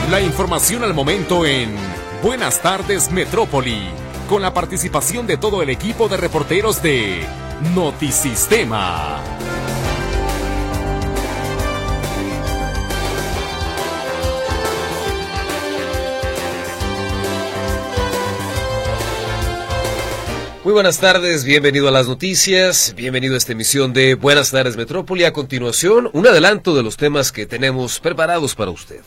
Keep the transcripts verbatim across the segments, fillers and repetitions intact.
La información al momento en Buenas Tardes Metrópoli, con la participación de todo el equipo de reporteros de Notisistema. Muy buenas tardes, bienvenido a las noticias, bienvenido a esta emisión de Buenas Tardes Metrópoli. A continuación, un adelanto de los temas que tenemos preparados para usted.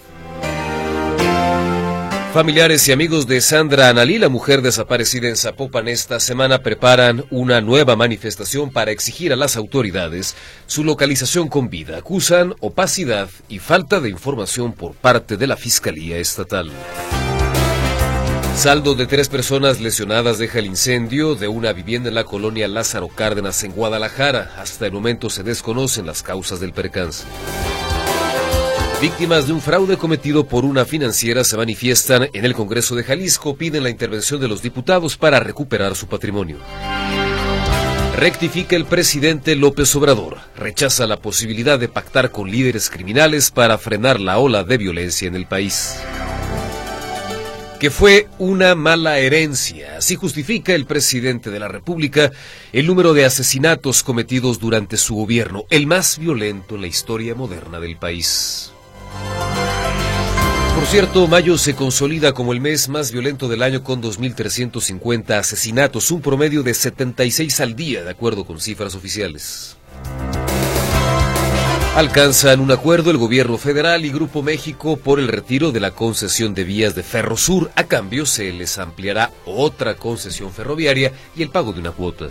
Familiares y amigos de Sandra Analí, la mujer desaparecida en Zapopan, esta semana preparan una nueva manifestación para exigir a las autoridades su localización con vida. Acusan opacidad y falta de información por parte de la Fiscalía Estatal. Saldo de tres personas lesionadas deja el incendio de una vivienda en la colonia Lázaro Cárdenas en Guadalajara. Hasta el momento se desconocen las causas del percance. Víctimas de un fraude cometido por una financiera se manifiestan en el Congreso de Jalisco, piden la intervención de los diputados para recuperar su patrimonio. Rectifica el presidente López Obrador, rechaza la posibilidad de pactar con líderes criminales para frenar la ola de violencia en el país. Que fue una mala herencia. Así justifica el presidente de la República el número de asesinatos cometidos durante su gobierno, el más violento en la historia moderna del país. Por cierto, mayo se consolida como el mes más violento del año con dos mil trescientos cincuenta asesinatos, un promedio de setenta y seis al día, de acuerdo con cifras oficiales. Alcanzan un acuerdo el gobierno federal y Grupo México por el retiro de la concesión de vías de Ferrosur. A cambio se les ampliará otra concesión ferroviaria y el pago de una cuota.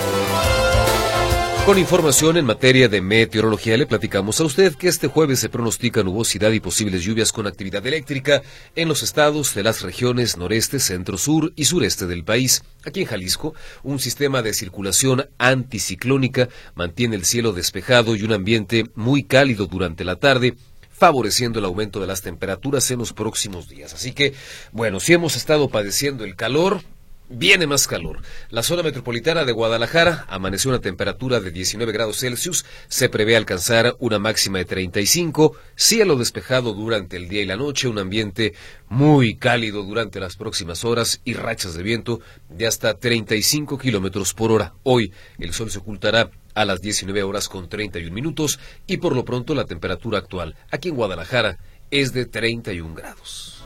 Con información en materia de meteorología, le platicamos a usted que este jueves se pronostica nubosidad y posibles lluvias con actividad eléctrica en los estados de las regiones noreste, centro, sur y sureste del país. Aquí en Jalisco, un sistema de circulación anticiclónica mantiene el cielo despejado y un ambiente muy cálido durante la tarde, favoreciendo el aumento de las temperaturas en los próximos días. Así que, bueno, si hemos estado padeciendo el calor, viene más calor. La zona metropolitana de Guadalajara amaneció una temperatura de diecinueve grados Celsius, se prevé alcanzar una máxima de treinta y cinco, cielo despejado durante el día y la noche, un ambiente muy cálido durante las próximas horas y rachas de viento de hasta treinta y cinco kilómetros por hora. Hoy el sol se ocultará a las diecinueve horas con treinta y un minutos y por lo pronto la temperatura actual aquí en Guadalajara es de treinta y un grados.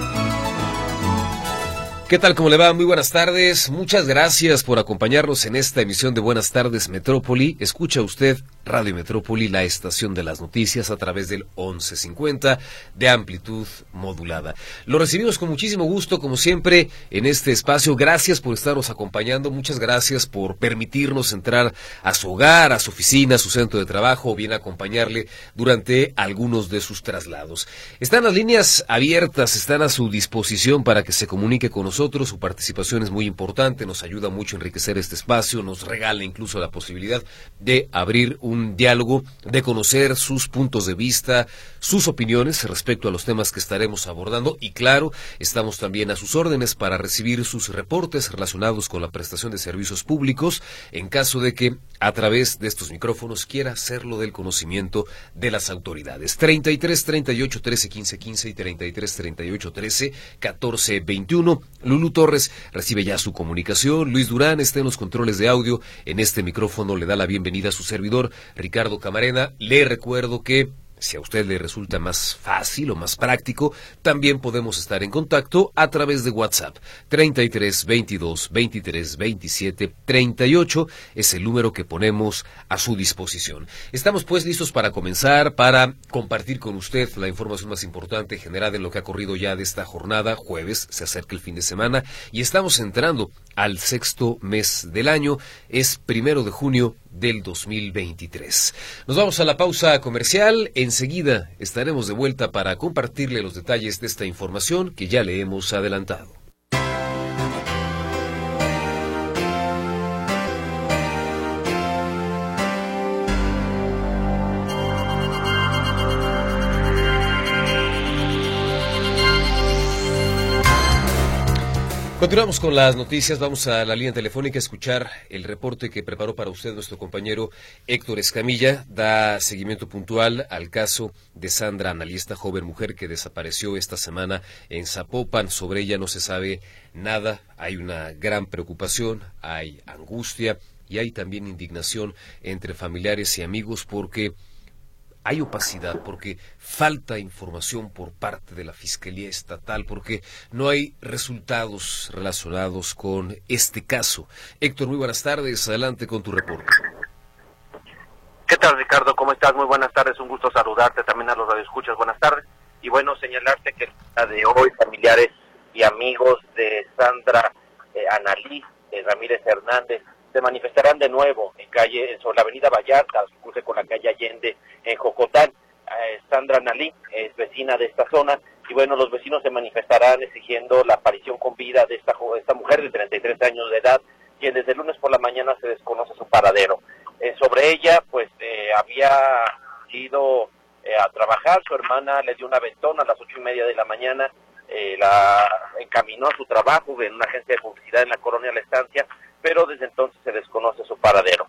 ¿Qué tal? ¿Cómo le va? Muy buenas tardes. Muchas gracias por acompañarnos en esta emisión de Buenas Tardes Metrópoli. Escucha usted Radio Metrópoli, la estación de las noticias, a través del once cincuenta de amplitud modulada. Lo recibimos con muchísimo gusto, como siempre, en este espacio. Gracias por estarnos acompañando. Muchas gracias por permitirnos entrar a su hogar, a su oficina, a su centro de trabajo, o bien acompañarle durante algunos de sus traslados. Están las líneas abiertas, están a su disposición para que se comunique con nosotros. Nosotros, su participación es muy importante, nos ayuda mucho a enriquecer este espacio, nos regala incluso la posibilidad de abrir un diálogo, de conocer sus puntos de vista, sus opiniones respecto a los temas que estaremos abordando y claro, estamos también a sus órdenes para recibir sus reportes relacionados con la prestación de servicios públicos en caso de que a través de estos micrófonos quiera hacerlo del conocimiento de las autoridades. treinta y tres, treinta y ocho, trece, quince, quince y treinta y tres, treinta y ocho, trece, catorce, veintiuno. Lulú Torres recibe ya su comunicación. Luis Durán está en los controles de audio. En este micrófono le da la bienvenida a su servidor, Ricardo Camarena. Le recuerdo que si a usted le resulta más fácil o más práctico, también podemos estar en contacto a través de WhatsApp. treinta y tres, veintidós, veintitrés, veintisiete, treinta y ocho es el número que ponemos a su disposición. Estamos pues listos para comenzar, para compartir con usted la información más importante generada en lo que ha corrido ya de esta jornada. Jueves, se acerca el fin de semana y estamos entrando al sexto mes del año. Es primero de junio del dos mil veintitrés. Nos vamos a la pausa comercial. Enseguida estaremos de vuelta para compartirle los detalles de esta información que ya le hemos adelantado. Continuamos con las noticias, vamos a la línea telefónica a escuchar el reporte que preparó para usted nuestro compañero Héctor Escamilla. Da seguimiento puntual al caso de Sandra Analí, esta joven mujer que desapareció esta semana en Zapopan. Sobre ella no se sabe nada, hay una gran preocupación, hay angustia y hay también indignación entre familiares y amigos porque hay opacidad, porque falta información por parte de la Fiscalía Estatal, porque no hay resultados relacionados con este caso. Héctor, muy buenas tardes, adelante con tu reporte. ¿Qué tal, Ricardo? ¿Cómo estás? Muy buenas tardes, un gusto saludarte, también a los radioescuchas, buenas tardes. Y bueno, señalarte que el día de hoy familiares y amigos de Sandra eh, Analí eh, Ramírez Hernández se manifestarán de nuevo en calle sobre la avenida Vallarta, se cruce con la calle Allende en Jocotán. Eh, Sandra Analí es vecina de esta zona y bueno, los vecinos se manifestarán exigiendo la aparición con vida de esta, esta mujer de treinta y tres años de edad, quien desde el lunes por la mañana se desconoce su paradero. Eh, sobre ella, pues eh, había ido eh, a trabajar, su hermana le dio un aventón a las ocho y media de la mañana, eh, la encaminó a su trabajo en una agencia de publicidad en la colonia La Estancia, pero desde entonces se desconoce su paradero.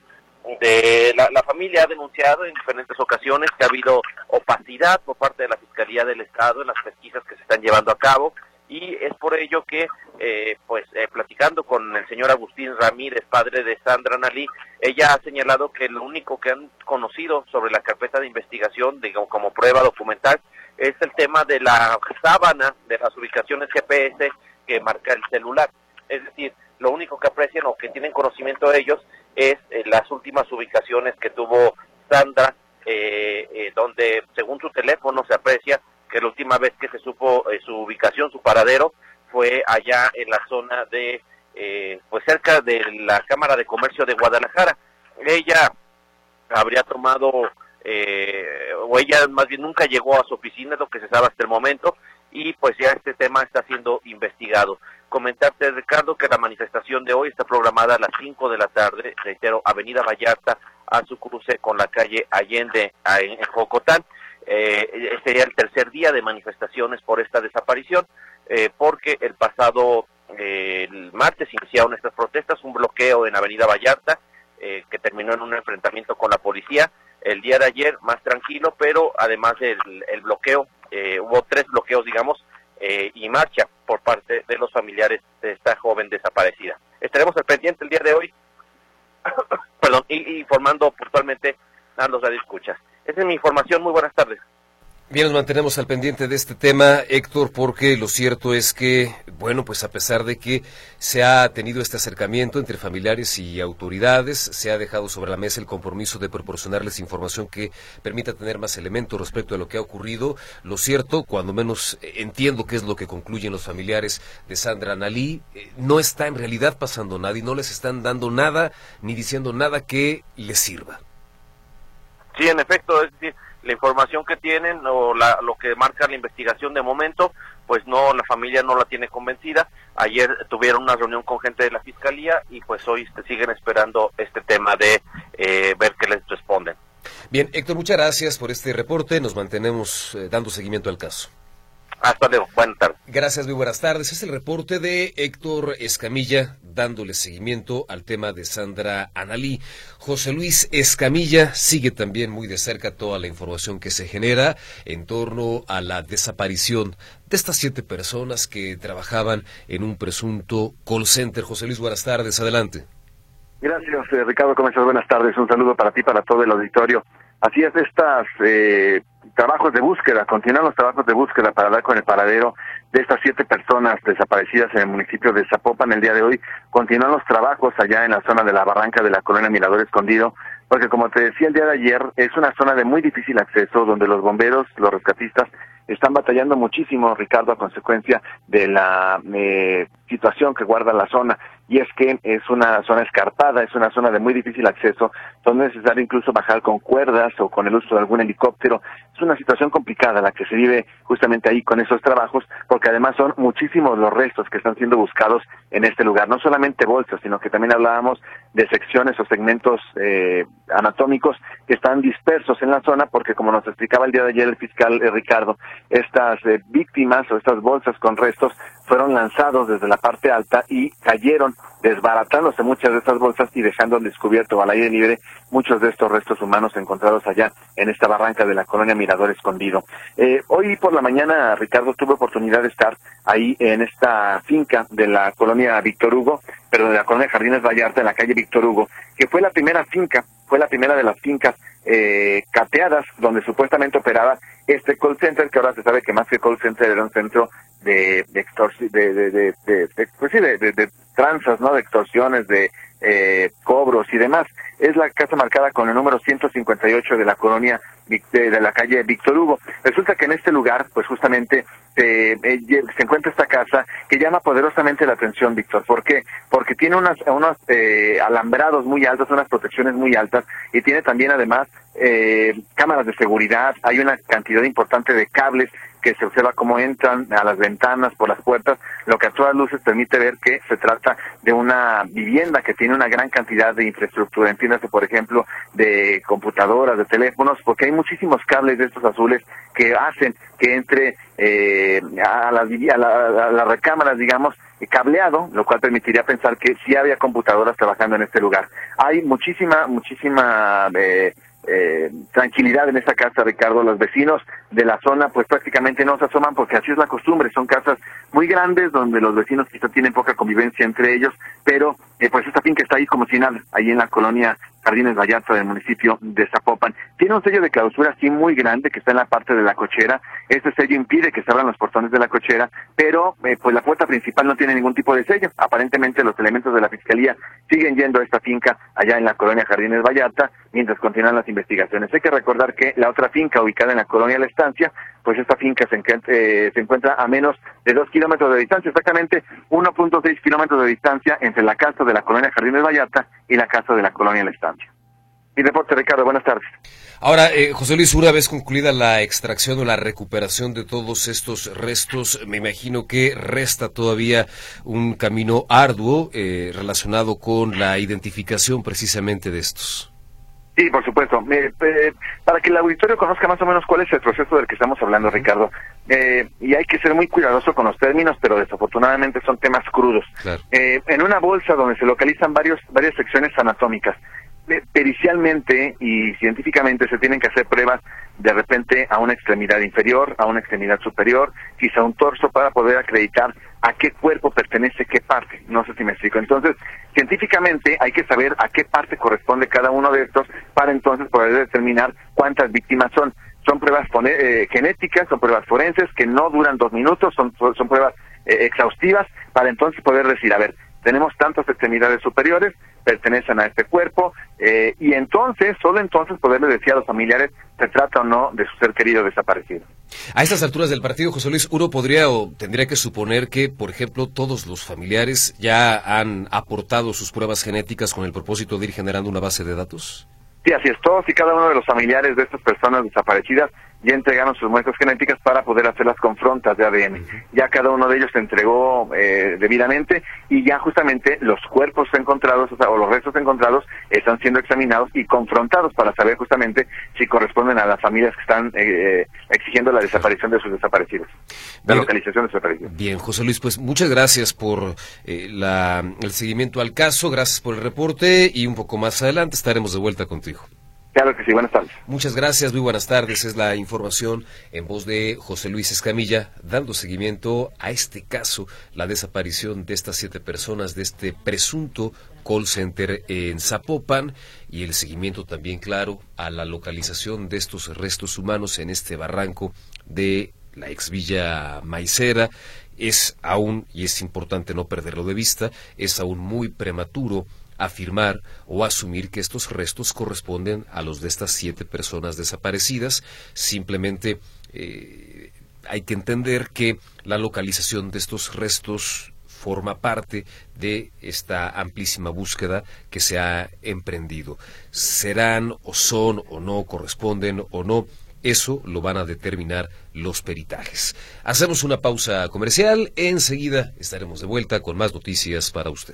De la, la familia ha denunciado en diferentes ocasiones que ha habido opacidad por parte de la Fiscalía del Estado en las pesquisas que se están llevando a cabo, y es por ello que, eh, pues, eh, platicando con el señor Agustín Ramírez, padre de Sandra Analí, ella ha señalado que lo único que han conocido sobre la carpeta de investigación, digamos, como prueba documental, es el tema de la sábana de las ubicaciones G P S que marca el celular. Es decir, lo único que aprecian o que tienen conocimiento de ellos es eh, las últimas ubicaciones que tuvo Sandra, eh, eh, donde según su teléfono se aprecia que la última vez que se supo eh, su ubicación, su paradero, fue allá en la zona de, eh, pues cerca de la Cámara de Comercio de Guadalajara. Ella habría tomado, eh, o ella más bien nunca llegó a su oficina, es lo que se sabe hasta el momento, y pues ya este tema está siendo investigado. Comentarte, Ricardo, que la manifestación de hoy está programada a las cinco de la tarde, reitero, avenida Vallarta, a su cruce con la calle Allende en, en Jocotán. Eh, este sería el tercer día de manifestaciones por esta desaparición, eh, porque el pasado eh, el martes iniciaron estas protestas, un bloqueo en avenida Vallarta, eh, que terminó en un enfrentamiento con la policía. El día de ayer más tranquilo, pero además del el bloqueo, eh, hubo tres bloqueos, digamos, eh, y marcha por parte de los familiares de esta joven desaparecida. Estaremos al pendiente el día de hoy, perdón, y, y informando puntualmente a los radioescuchas. Esa es mi información, muy buenas tardes. Bien, nos mantenemos al pendiente de este tema, Héctor, porque lo cierto es que, bueno, pues a pesar de que se ha tenido este acercamiento entre familiares y autoridades, se ha dejado sobre la mesa el compromiso de proporcionarles información que permita tener más elementos respecto a lo que ha ocurrido. Lo cierto, cuando menos entiendo qué es lo que concluyen los familiares de Sandra Analí, no está en realidad pasando nada y no les están dando nada ni diciendo nada que les sirva. Sí, en efecto, es decir, la información que tienen o la, lo que marca la investigación de momento, pues no, la familia no la tiene convencida. Ayer tuvieron una reunión con gente de la Fiscalía y pues hoy siguen esperando este tema de eh, ver qué les responden. Bien, Héctor, muchas gracias por este reporte, nos mantenemos eh, dando seguimiento al caso. Hasta luego, buenas tardes. Gracias, muy buenas tardes. Es el reporte de Héctor Escamilla, dándole seguimiento al tema de Sandra Analí. José Luis Escamilla sigue también muy de cerca toda la información que se genera en torno a la desaparición de estas siete personas que trabajaban en un presunto call center. José Luis, buenas tardes, adelante. Gracias, eh, Ricardo, ¿cómo estás? Buenas tardes, un saludo para ti, para todo el auditorio. Así es, estas eh, trabajos de búsqueda, continúan los trabajos de búsqueda para dar con el paradero de estas siete personas desaparecidas en el municipio de Zapopan el día de hoy. Continúan los trabajos allá en la zona de la barranca de la colonia Mirador Escondido, porque como te decía el día de ayer, es una zona de muy difícil acceso, donde los bomberos, los rescatistas, están batallando muchísimo, Ricardo, a consecuencia de la eh, situación que guarda la zona. Y es que es una zona escarpada, es una zona de muy difícil acceso, donde es necesario incluso bajar con cuerdas o con el uso de algún helicóptero. Es una situación complicada la que se vive justamente ahí con esos trabajos, porque además son muchísimos los restos que están siendo buscados en este lugar. No solamente bolsas, sino que también hablábamos de secciones o segmentos eh, anatómicos que están dispersos en la zona, porque como nos explicaba el día de ayer el fiscal eh, Ricardo, estas eh, víctimas o estas bolsas con restos fueron lanzados desde la parte alta y cayeron, desbaratándose muchas de estas bolsas y dejando al descubierto, al aire libre, muchos de estos restos humanos encontrados allá en esta barranca de la colonia Mirador Escondido. Eh, hoy por la mañana, Ricardo, tuve oportunidad de estar ahí en esta finca de la colonia Víctor Hugo, pero de la colonia Jardines Vallarta, en la calle Víctor Hugo, que fue la primera finca, fue la primera de las fincas eh, cateadas donde supuestamente operaba este call center, que ahora se sabe que más que call center era un centro de de extorsión, de, de, de, de, de, pues sí, de, de, de tranzas, ¿no? De extorsiones, de eh, cobros y demás. Es la casa marcada con el número ciento cincuenta y ocho de la colonia de, de la calle Víctor Hugo. Resulta que en este lugar, pues justamente se, eh, se encuentra esta casa que llama poderosamente la atención, Víctor. ¿Por qué? Porque tiene unas, unos eh, alambrados muy altos, unas protecciones muy altas, y tiene también además eh, cámaras de seguridad. Hay una cantidad importante de cables que se observa cómo entran a las ventanas, por las puertas, lo que a todas luces permite ver que se trata de una vivienda que tiene una gran cantidad de infraestructura, entiéndase, por ejemplo, de computadoras, de teléfonos, porque hay muchísimos cables de estos azules que hacen que entre eh, a, las, a, la, a las recámaras, digamos, cableado, lo cual permitiría pensar que sí había computadoras trabajando en este lugar. Hay muchísima, muchísima eh, eh, tranquilidad en esta casa, Ricardo. Los vecinos de la zona pues prácticamente no se asoman porque así es la costumbre. Son casas muy grandes donde los vecinos quizá tienen poca convivencia entre ellos, pero eh, pues esta finca está ahí como si nada, ahí en la colonia Jardines Vallarta del municipio de Zapopan. Tiene un sello de clausura así muy grande que está en la parte de la cochera. Este sello impide que se abran los portones de la cochera, pero eh, pues la puerta principal no tiene ningún tipo de sello. Aparentemente los elementos de la fiscalía siguen yendo a esta finca allá en la colonia Jardines Vallarta mientras continúan las investigaciones. Hay que recordar que la otra finca ubicada en la colonia La Estancia, pues esta finca se, eh, se encuentra a menos de dos kilómetros de distancia, exactamente uno punto seis kilómetros de distancia entre la casa de la colonia Jardines Vallarta y la casa de la colonia La Estancia. Mi reporte, Ricardo, buenas tardes. Ahora, eh, José Luis, una vez concluida la extracción o la recuperación de todos estos restos, me imagino que resta todavía un camino arduo eh, relacionado con la identificación precisamente de estos. Sí, por supuesto. Eh, eh, para que el auditorio conozca más o menos cuál es el proceso del que estamos hablando, Ricardo, eh, y hay que ser muy cuidadoso con los términos, pero desafortunadamente son temas crudos. Claro. Eh, en una bolsa donde se localizan varios varias secciones anatómicas, eh, pericialmente y científicamente se tienen que hacer pruebas de repente a una extremidad inferior, a una extremidad superior, quizá un torso, para poder acreditar a qué cuerpo pertenece qué parte. No sé si me explico. Entonces, científicamente hay que saber a qué parte corresponde cada uno de estos para entonces poder determinar cuántas víctimas son. Son pruebas eh, genéticas, son pruebas forenses que no duran dos minutos, son, son pruebas eh, exhaustivas para entonces poder decir, a ver, tenemos tantas extremidades superiores, pertenecen a este cuerpo, eh, y entonces, solo entonces poderle decir a los familiares se trata o no de su ser querido desaparecido. A estas alturas del partido, José Luis, uno podría o tendría que suponer que, por ejemplo, todos los familiares ya han aportado sus pruebas genéticas con el propósito de ir generando una base de datos. Sí, así es. Todos y cada uno de los familiares de estas personas desaparecidas ya entregaron sus muestras genéticas para poder hacer las confrontas de A D N. Uh-huh. Ya cada uno de ellos se entregó eh, debidamente y ya justamente los cuerpos encontrados, o sea, o los restos encontrados están siendo examinados y confrontados para saber justamente si corresponden a las familias que están eh, exigiendo la desaparición de sus desaparecidos, la bien, localización de sus desaparecidos. Bien, José Luis, pues muchas gracias por eh, la, el seguimiento al caso, gracias por el reporte y un poco más adelante estaremos de vuelta contigo. Claro que sí, buenas tardes. Muchas gracias, muy buenas tardes. Es la información en voz de José Luis Escamilla, dando seguimiento a este caso, la desaparición de estas siete personas de este presunto call center en Zapopan y el seguimiento también, claro, a la localización de estos restos humanos en este barranco de la ex Villa Maicera. Es aún, y es importante no perderlo de vista, es aún muy prematuro afirmar o asumir que estos restos corresponden a los de estas siete personas desaparecidas. Simplemente eh, hay que entender que la localización de estos restos forma parte de esta amplísima búsqueda que se ha emprendido. ¿Serán o son o no, corresponden o no? Eso lo van a determinar los peritajes. Hacemos una pausa comercial, enseguida estaremos de vuelta con más noticias para usted.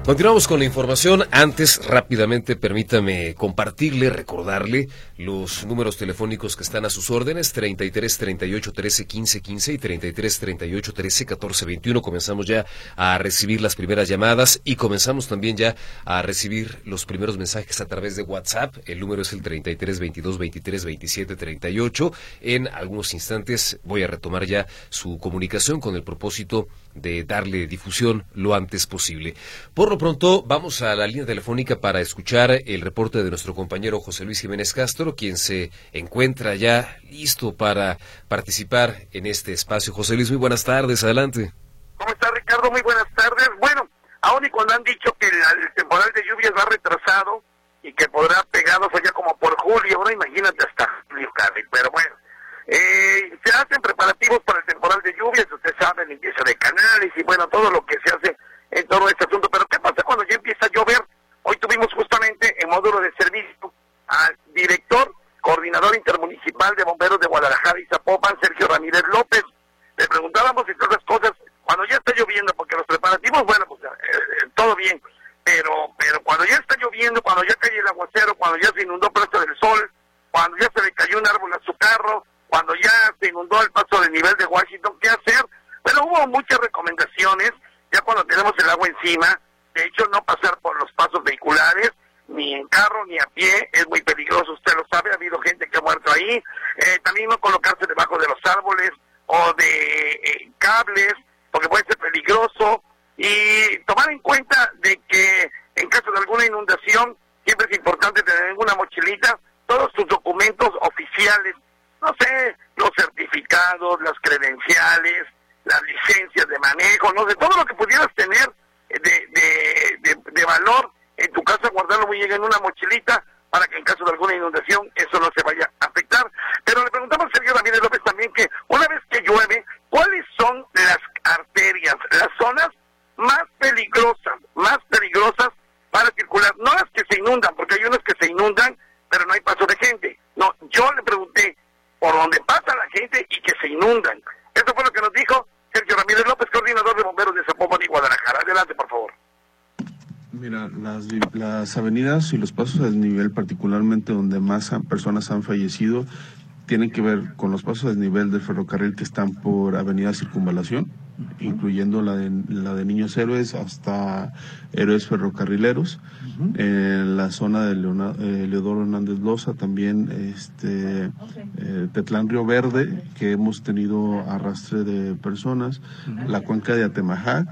Continuamos con la información. Antes, rápidamente, permítame compartirle, recordarle los números telefónicos que están a sus órdenes: treinta y tres, treinta y ocho, trece, quince, quince y treinta y tres, treinta y ocho, trece, catorce, veintiuno. Comenzamos ya a recibir las primeras llamadas y comenzamos también ya a recibir los primeros mensajes a través de WhatsApp. El número es el treinta y tres, veintidós, veintitrés, veintisiete, treinta y ocho. En algunos instantes voy a retomar ya su comunicación con el propósito de darle difusión lo antes posible. Por lo pronto, vamos a la línea telefónica para escuchar el reporte de nuestro compañero José Luis Jiménez Castro, quien se encuentra ya listo para participar en este espacio. José Luis, muy buenas tardes, adelante. ¿Cómo está, Ricardo? Muy buenas tardes. Bueno, aún y cuando han dicho que el temporal de lluvias va retrasado y que podrá pegados allá como por julio, ahora imagínate hasta julio, Carly, pero bueno. Eh, se hacen preparativos para el temporal de lluvias, usted sabe, limpieza de canales y bueno, todo lo que se hace en todo este asunto. Pero ¿qué pasa cuando ya empieza a llover? Hoy tuvimos justamente en módulo de servicio al director, coordinador intermunicipal de bomberos de Guadalajara y Zapopan, Sergio Ramírez López. Le preguntábamos entre otras cosas, cuando ya está lloviendo, porque los preparativos, bueno, pues eh, todo bien, pero pero cuando ya está lloviendo, cuando ya cae el aguacero, cuando ya se inundó Plaza del Sol, cuando ya se le cayó un árbol a su carro, cuando ya se inundó el paso de nivel de Washington, ¿qué hacer? Pero hubo muchas recomendaciones, ya cuando tenemos el agua encima. De hecho, no pasar por los pasos vehiculares, ni en carro, ni a pie, es muy peligroso, usted lo sabe, ha habido gente que ha muerto ahí. Eh, también no colocarse debajo de los árboles o de eh, cables, porque puede ser peligroso. Y tomar en cuenta de que en caso de alguna inundación, siempre es importante tener en una mochilita todos sus documentos oficiales, no sé, los certificados, las credenciales, las licencias de manejo, no sé, todo lo que pudieras tener de, de, de, de valor en tu casa, guardarlo muy bien en una mochilita para que en caso de alguna inundación eso no se vaya a afectar. Pero le preguntamos a Sergio Ramírez López también que una vez que llueve, ¿cuáles son las arterias, las zonas más peligrosas, más peligrosas para circular? No las que se inundan, porque hay unas que se inundan, pero no hay paso de gente. No, yo le pregunté por donde pasa la gente y que se inundan. Esto fue lo que nos dijo Sergio Ramírez López, coordinador de bomberos de Zapopan y Guadalajara. Adelante, por favor. Mira, las, las avenidas y los pasos a desnivel, particularmente donde más personas han fallecido, tienen que ver con los pasos a desnivel del ferrocarril que están por Avenida Circunvalación, uh-huh. incluyendo la de, la de Niños Héroes hasta Héroes Ferrocarrileros. Uh-huh. En la zona de Leonardo, eh, Leodoro Hernández Loza, también este okay. eh, Tetlán Río Verde, que hemos tenido arrastre de personas, uh-huh. la cuenca de Atemajac,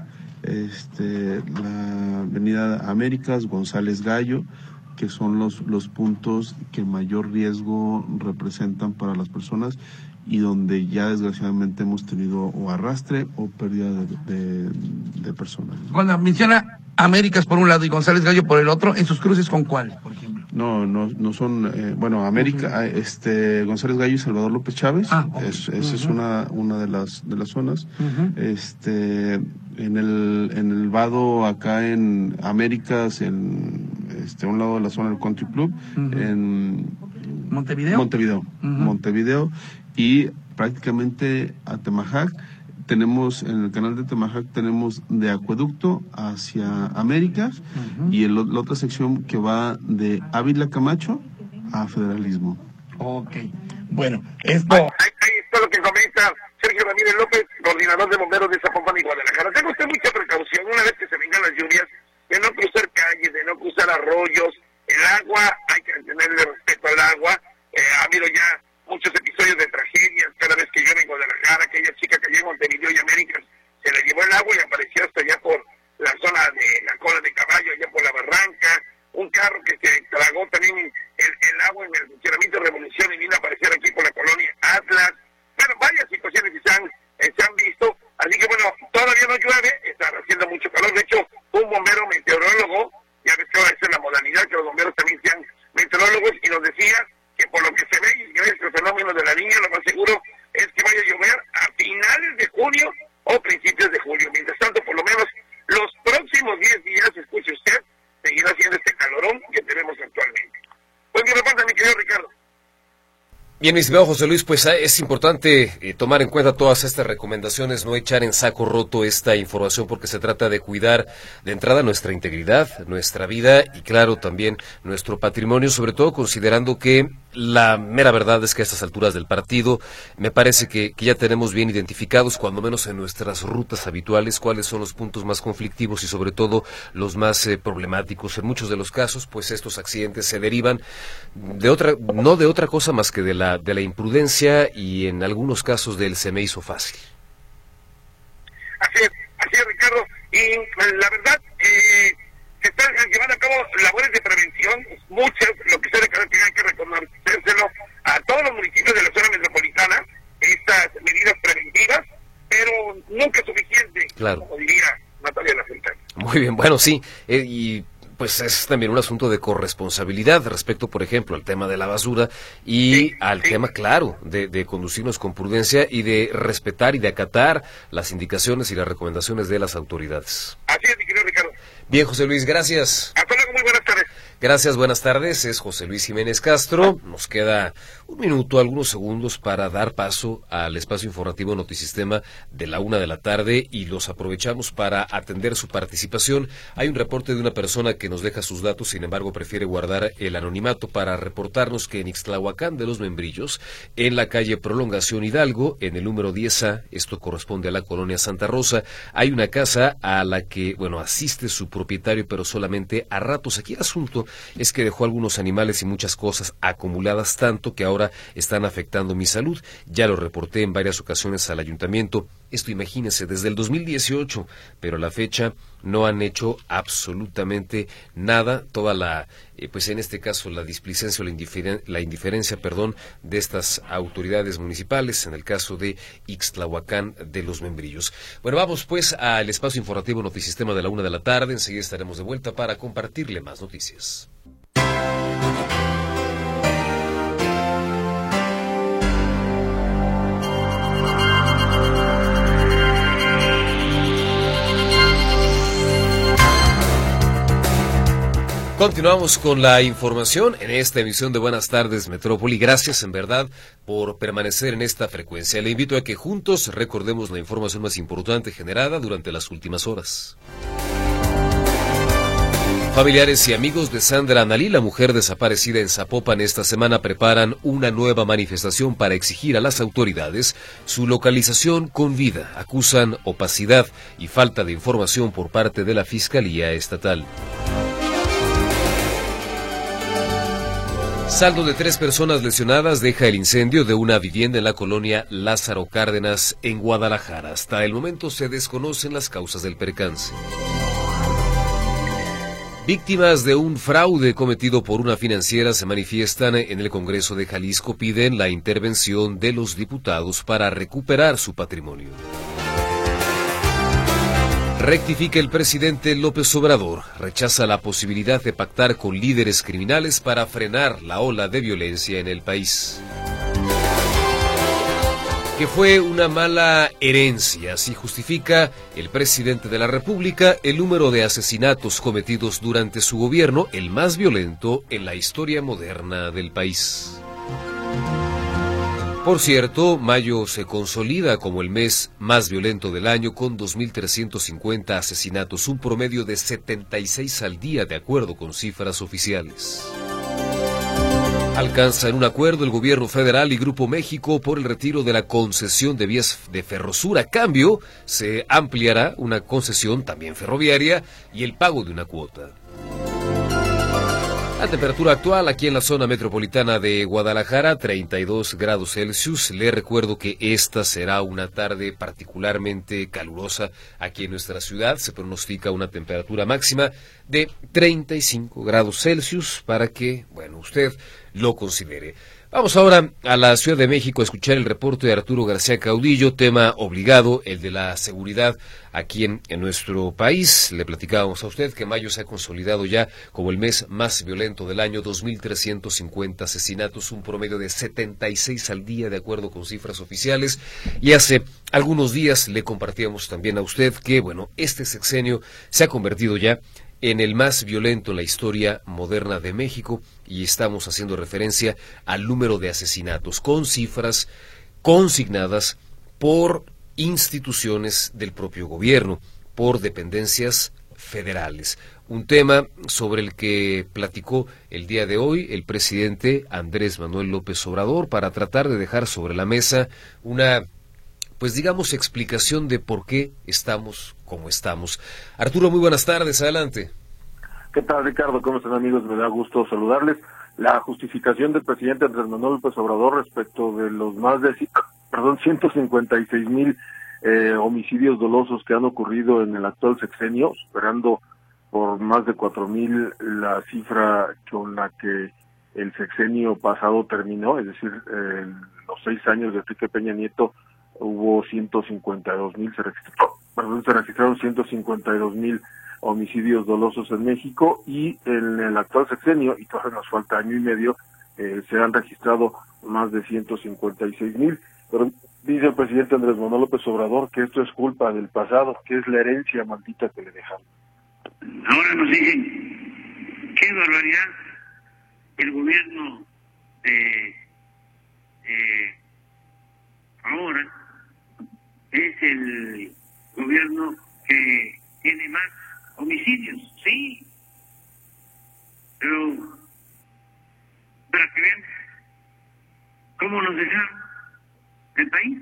este, la Avenida Américas, González Gallo, que son los, los puntos que mayor riesgo representan para las personas y donde ya desgraciadamente hemos tenido o arrastre o pérdida de, de, de personas. Cuando menciona Américas por un lado y González Gallo por el otro, ¿en sus cruces con cuál, por ejemplo? No, no, no son, eh, bueno, América, uh-huh. este, González Gallo y Salvador López Chávez, ah, okay. es, esa uh-huh. es una, una de las, de las zonas. Uh-huh. Este, en el, en el vado acá en Américas, en, este, a un lado de la zona del Country Club, uh-huh. en Montevideo, Montevideo, uh-huh. Montevideo, y prácticamente Atemajac. Tenemos, en el canal de Atemajac tenemos de Acueducto hacia Américas, uh-huh. y el, la otra sección que va de Ávila Camacho a Federalismo. Ok, bueno, esto... Ahí, ahí está lo que comenta Sergio Ramírez López, coordinador de bomberos de Zapopan y Guadalajara. Tenga usted mucha precaución una vez que se vengan las lluvias, de no cruzar calles, de no cruzar arroyos. El agua, hay que tenerle respeto al agua. Eh, ha habido ya muchos episodios de tragedias cada vez que llueve en Guadalajara. Aquella chica que llegó a Montevideo y Américas se le llevó el agua y apareció hasta allá por la zona de la cola de caballo, allá por la barranca. Un carro que se tragó también el, el agua en el funcionamiento de Revolución y vino a aparecer aquí por la colonia Atlas. Bueno, varias situaciones que se han, eh, se han visto. Así que bueno, todavía no llueve, está haciendo mucho calor. De hecho, un bombero meteorólogo, ya ves que ahora es la modalidad que los bomberos también sean meteorólogos, y nos decía que por lo que se ve y este fenómeno de la niña, lo más seguro es que vaya a llover a finales de junio o principios de julio. Mientras tanto, por lo menos los próximos diez días, escuche usted, seguirá haciendo este calorón que tenemos actualmente. Pues mi reporte, mi querido Ricardo. Bien, mi estimado José Luis, pues es importante eh, tomar en cuenta todas estas recomendaciones, no echar en saco roto esta información, porque se trata de cuidar de entrada nuestra integridad, nuestra vida y claro también nuestro patrimonio, sobre todo considerando que la mera verdad es que a estas alturas del partido me parece que, que ya tenemos bien identificados, cuando menos en nuestras rutas habituales, cuáles son los puntos más conflictivos y sobre todo los más eh, problemáticos. En muchos de los casos, pues estos accidentes se derivan de otra, no de otra cosa más que de la de la imprudencia y en algunos casos del se me hizo fácil. Así es, así es, Ricardo, y la verdad eh, se están llevando a cabo labores de prevención, muchas, lo que se tiene que reconocérselo a todos los municipios de la zona metropolitana, estas medidas preventivas, pero nunca suficiente, claro, como diría Natalia Lafontana. Muy bien, bueno, sí, eh, y pues es también un asunto de corresponsabilidad respecto, por ejemplo, al tema de la basura y sí, al sí. tema, claro, de, de conducirnos con prudencia y de respetar y de acatar las indicaciones y las recomendaciones de las autoridades. Así es, mi querido Ricardo. Bien, José Luis, gracias. Hasta luego, muy buenas tardes. Gracias, buenas tardes. Es José Luis Jiménez Castro. Nos queda un minuto, algunos segundos para dar paso al espacio informativo Notisistema de la una de la tarde y los aprovechamos para atender su participación. Hay un reporte de una persona que nos deja sus datos, sin embargo prefiere guardar el anonimato para reportarnos que en Ixtlahuacán de los Membrillos, en la calle Prolongación Hidalgo, en el número diez A, esto corresponde a la colonia Santa Rosa, hay una casa a la que, bueno, asiste su propietario, pero solamente a ratos. Aquí el asunto es que dejó algunos animales y muchas cosas acumuladas, tanto que ahora están afectando mi salud. Ya lo reporté en varias ocasiones al ayuntamiento. Esto, imagínense, desde el dos mil dieciocho, pero a la fecha no han hecho absolutamente nada. Toda la, eh, pues en este caso, la displicencia o la, indiferen la indiferencia, perdón, de estas autoridades municipales, en el caso de Ixtlahuacán de los Membrillos. Bueno, vamos pues al espacio informativo Notisistema de la una de la tarde. Enseguida estaremos de vuelta para compartirle más noticias. Continuamos con la información en esta emisión de Buenas Tardes Metrópoli. Gracias en verdad por permanecer en esta frecuencia. Le invito a que juntos recordemos la información más importante generada durante las últimas horas. Familiares y amigos de Sandra Analí, la mujer desaparecida en Zapopan, esta semana preparan una nueva manifestación para exigir a las autoridades su localización con vida. Acusan opacidad y falta de información por parte de la Fiscalía Estatal. Saldo de tres personas lesionadas deja el incendio de una vivienda en la colonia Lázaro Cárdenas, en Guadalajara. Hasta el momento se desconocen las causas del percance. Víctimas de un fraude cometido por una financiera se manifiestan en el Congreso de Jalisco. Piden la intervención de los diputados para recuperar su patrimonio. Rectifica el presidente López Obrador, rechaza la posibilidad de pactar con líderes criminales para frenar la ola de violencia en el país. Que fue una mala herencia, así justifica el presidente de la República el número de asesinatos cometidos durante su gobierno, el más violento en la historia moderna del país. Por cierto, mayo se consolida como el mes más violento del año con dos mil trescientos cincuenta asesinatos, un promedio de setenta y seis al día de acuerdo con cifras oficiales. Alcanzan un acuerdo el gobierno federal y Grupo México por el retiro de la concesión de vías de Ferrosur. A cambio, se ampliará una concesión también ferroviaria y el pago de una cuota. La temperatura actual aquí en la zona metropolitana de Guadalajara, treinta y dos grados Celsius. Le recuerdo que esta será una tarde particularmente calurosa aquí en nuestra ciudad. Se pronostica una temperatura máxima de treinta y cinco grados Celsius para que, bueno, usted lo considere. Vamos ahora a la Ciudad de México a escuchar el reporte de Arturo García Caudillo, tema obligado, el de la seguridad aquí en, en nuestro país. Le platicábamos a usted que mayo se ha consolidado ya como el mes más violento del año, dos mil trescientos cincuenta asesinatos, un promedio de setenta y seis al día de acuerdo con cifras oficiales. Y hace algunos días le compartíamos también a usted que, bueno, este sexenio se ha convertido ya en el más violento en la historia moderna de México, y estamos haciendo referencia al número de asesinatos con cifras consignadas por instituciones del propio gobierno, por dependencias federales. Un tema sobre el que platicó el día de hoy el presidente Andrés Manuel López Obrador para tratar de dejar sobre la mesa una, pues digamos, explicación de por qué estamos como estamos. Arturo, muy buenas tardes, adelante. ¿Qué tal, Ricardo? ¿Cómo están, amigos? Me da gusto saludarles. La justificación del presidente Andrés Manuel López Obrador respecto de los más de perdón, ciento cincuenta y seis mil eh, homicidios dolosos que han ocurrido en el actual sexenio, superando por más de cuatro mil la cifra con la que el sexenio pasado terminó, es decir, en eh, los seis años de Enrique Peña Nieto hubo ciento cincuenta y dos mil, se registró, perdón, se registraron ciento cincuenta y dos mil homicidios dolosos en México, y en el actual sexenio, y todavía nos falta año y medio, eh, se han registrado más de ciento cincuenta y seis mil. Pero dice el presidente Andrés Manuel López Obrador que esto es culpa del pasado, que es la herencia maldita que le dejaron. Ahora nos dicen, qué barbaridad, el gobierno de eh, ahora es el gobierno que tiene más homicidios, sí, pero para que vean cómo nos dejaron el país,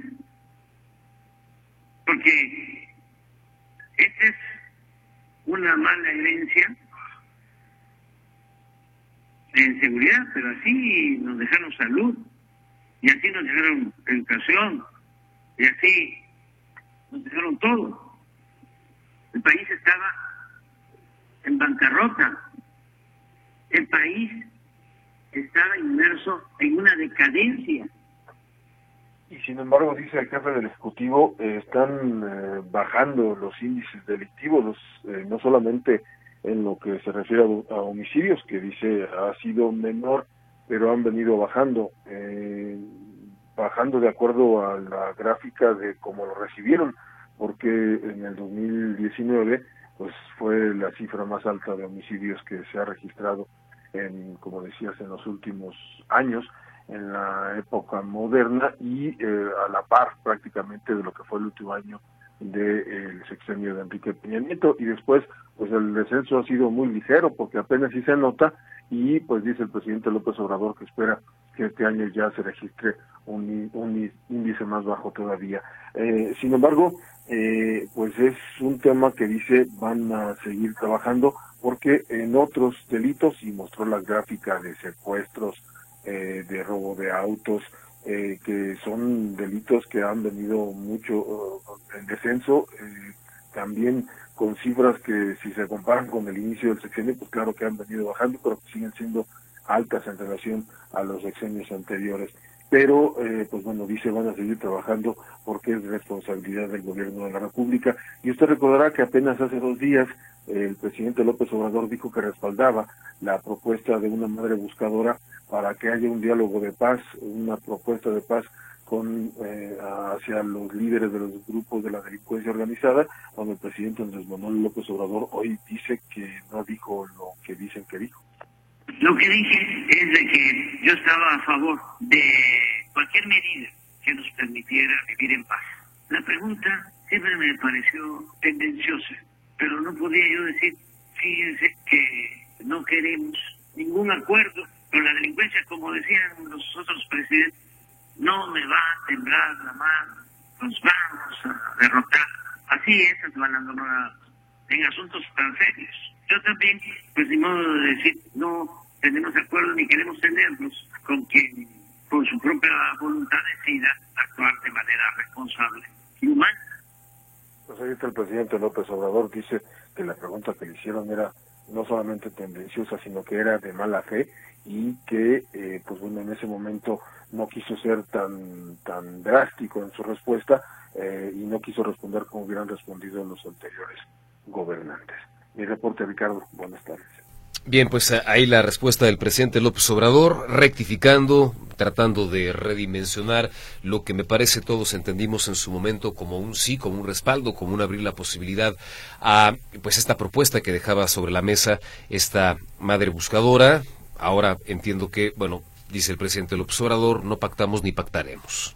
porque esta es una mala herencia en seguridad, pero así nos dejaron salud, y así nos dejaron educación, y así nos dejaron todo. El país estaba en bancarrota, el país estaba inmerso en una decadencia. Y sin embargo, dice el jefe del Ejecutivo, eh, están eh, bajando los índices delictivos, los, eh, no solamente en lo que se refiere a, a homicidios, que dice ha sido menor, pero han venido bajando, eh, bajando de acuerdo a la gráfica de cómo lo recibieron, porque en el dos mil diecinueve pues fue la cifra más alta de homicidios que se ha registrado en, como decías, en los últimos años, en la época moderna, y eh, a la par prácticamente de lo que fue el último año del sexenio de Enrique Peña Nieto. Y después pues el descenso ha sido muy ligero, porque apenas sí se nota, y pues dice el presidente López Obrador que espera que este año ya se registre un, un índice más bajo todavía. Eh, sin embargo, eh, pues es un tema que dice van a seguir trabajando, porque en otros delitos, y mostró las gráficas de secuestros, eh, de robo de autos, eh, que son delitos que han venido mucho uh, en descenso, eh, también con cifras que si se comparan con el inicio del sexenio, pues claro que han venido bajando, pero que siguen siendo altas en relación a los sexenios anteriores. Pero, eh, pues bueno, dice, van a seguir trabajando porque es responsabilidad del gobierno de la República. Y usted recordará que apenas hace dos días eh, el presidente López Obrador dijo que respaldaba la propuesta de una madre buscadora para que haya un diálogo de paz, una propuesta de paz con eh, hacia los líderes de los grupos de la delincuencia organizada, donde el presidente Andrés Manuel López Obrador hoy dice que no dijo lo que dicen que dijo. Lo que dije es de que yo estaba a favor de cualquier medida que nos permitiera vivir en paz. La pregunta siempre me pareció tendenciosa, pero no podía yo decir, fíjense que no queremos ningún acuerdo con la delincuencia, como decían los otros presidentes, no me va a temblar la mano, nos vamos a derrotar. Así es, hablando en asuntos tan serios. Yo también, pues ni modo de decir, no tenemos acuerdo ni queremos tenerlos con quien por su propia voluntad decida actuar de manera responsable y humana. Pues ahí está el presidente López Obrador, dice que la pregunta que le hicieron era no solamente tendenciosa, sino que era de mala fe, y que, eh, pues bueno, en ese momento no quiso ser tan tan drástico en su respuesta, eh, y no quiso responder como hubieran respondido los anteriores gobernantes. Mi reporte, Ricardo, buenas tardes. Bien, pues ahí la respuesta del presidente López Obrador, rectificando, tratando de redimensionar lo que me parece todos entendimos en su momento como un sí, como un respaldo, como un abrir la posibilidad a pues esta propuesta que dejaba sobre la mesa esta madre buscadora. Ahora entiendo que, bueno, dice el presidente López Obrador, no pactamos ni pactaremos.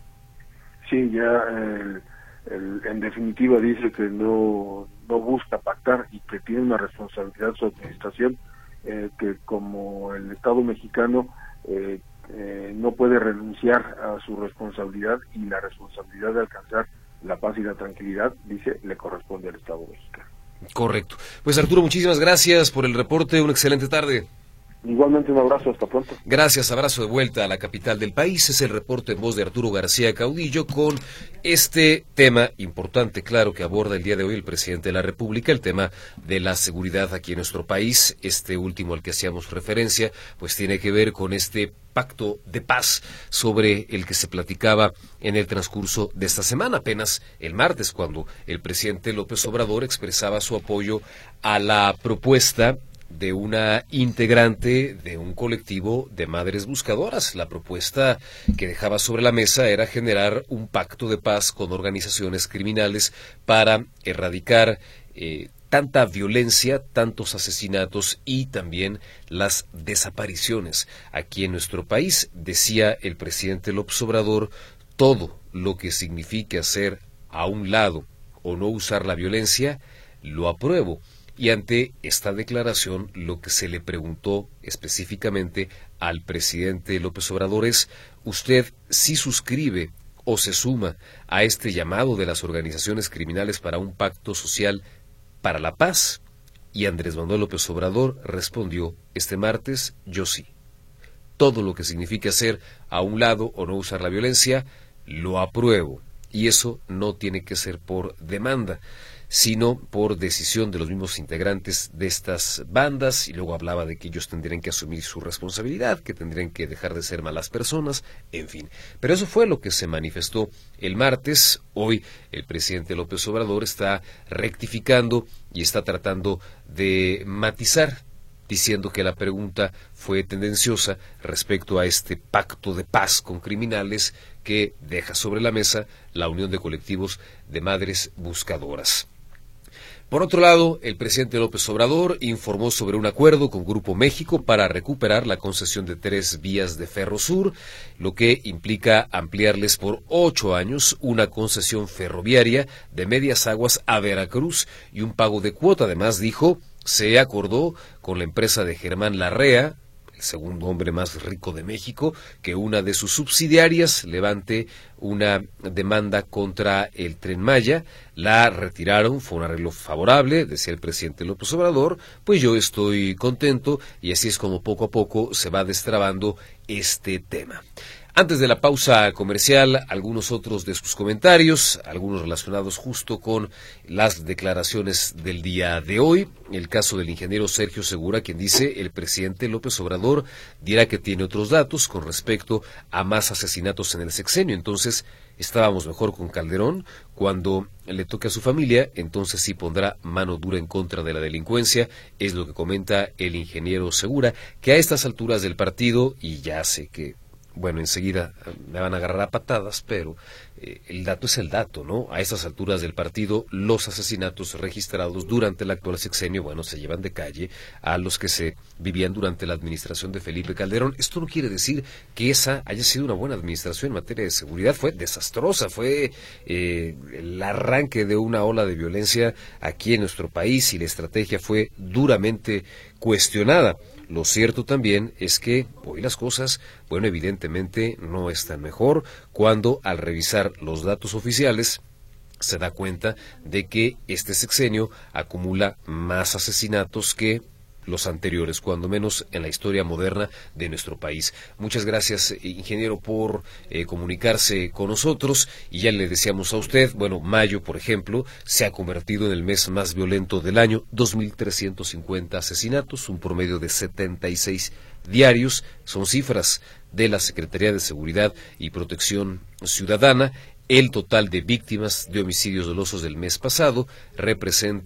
Sí, ya el, el, en definitiva dice que no, no busca pactar y que tiene una responsabilidad su administración, eh, que como el Estado mexicano eh, eh, no puede renunciar a su responsabilidad, y la responsabilidad de alcanzar la paz y la tranquilidad, dice, le corresponde al Estado mexicano. Correcto. Pues Arturo, muchísimas gracias por el reporte, una excelente tarde. Igualmente un abrazo, hasta pronto. Gracias, abrazo de vuelta a la capital del país. Es el reporte en voz de Arturo García Caudillo con este tema importante, claro, que aborda el día de hoy el presidente de la República, el tema de la seguridad aquí en nuestro país. Este último al que hacíamos referencia, pues tiene que ver con este pacto de paz sobre el que se platicaba en el transcurso de esta semana, apenas el martes, cuando el presidente López Obrador expresaba su apoyo a la propuesta de una integrante de un colectivo de madres buscadoras. La propuesta que dejaba sobre la mesa era generar un pacto de paz con organizaciones criminales para erradicar eh, tanta violencia, tantos asesinatos y también las desapariciones aquí en nuestro país. Decía el presidente López Obrador, todo lo que signifique hacer a un lado o no usar la violencia, lo apruebo. Y ante esta declaración, lo que se le preguntó específicamente al presidente López Obrador es, ¿usted sí suscribe o se suma a este llamado de las organizaciones criminales para un pacto social para la paz? Y Andrés Manuel López Obrador respondió este martes, yo sí. Todo lo que signifique hacer a un lado o no usar la violencia, lo apruebo. Y eso no tiene que ser por demanda, sino por decisión de los mismos integrantes de estas bandas, y luego hablaba de que ellos tendrían que asumir su responsabilidad, que tendrían que dejar de ser malas personas, en fin. Pero eso fue lo que se manifestó el martes. Hoy el presidente López Obrador está rectificando y está tratando de matizar, diciendo que la pregunta fue tendenciosa respecto a este pacto de paz con criminales que deja sobre la mesa la unión de colectivos de madres buscadoras. Por otro lado, el presidente López Obrador informó sobre un acuerdo con Grupo México para recuperar la concesión de tres vías de Ferrosur, lo que implica ampliarles por ocho años una concesión ferroviaria de Medias Aguas a Veracruz y un pago de cuota. Además, dijo, se acordó con la empresa de Germán Larrea, el segundo hombre más rico de México, que una de sus subsidiarias levante una demanda contra el Tren Maya. La retiraron, fue un arreglo favorable, decía el presidente López Obrador, pues yo estoy contento, y así es como poco a poco se va destrabando este tema. Antes de la pausa comercial, algunos otros de sus comentarios, algunos relacionados justo con las declaraciones del día de hoy. El caso del ingeniero Sergio Segura, quien dice, el presidente López Obrador dirá que tiene otros datos con respecto a más asesinatos en el sexenio. Entonces, estábamos mejor con Calderón. Cuando le toque a su familia, entonces sí pondrá mano dura en contra de la delincuencia. Es lo que comenta el ingeniero Segura, que a estas alturas del partido, y ya sé que bueno, enseguida me van a agarrar a patadas, pero eh, el dato es el dato, ¿no? A estas alturas del partido, los asesinatos registrados durante el actual sexenio, bueno, se llevan de calle a los que se vivían durante la administración de Felipe Calderón. Esto no quiere decir que esa haya sido una buena administración en materia de seguridad. Fue desastrosa, fue eh, el arranque de una ola de violencia aquí en nuestro país, y la estrategia fue duramente cuestionada. Lo cierto también es que hoy las cosas, bueno, evidentemente no están mejor, cuando al revisar los datos oficiales se da cuenta de que este sexenio acumula más asesinatos que los anteriores, cuando menos en la historia moderna de nuestro país. Muchas gracias, ingeniero, por eh, comunicarse con nosotros, y ya le decíamos a usted, bueno, mayo, por ejemplo, se ha convertido en el mes más violento del año, dos mil trescientos cincuenta asesinatos, un promedio de setenta y seis diarios, son cifras de la Secretaría de Seguridad y Protección Ciudadana. El total de víctimas de homicidios dolosos del mes pasado representan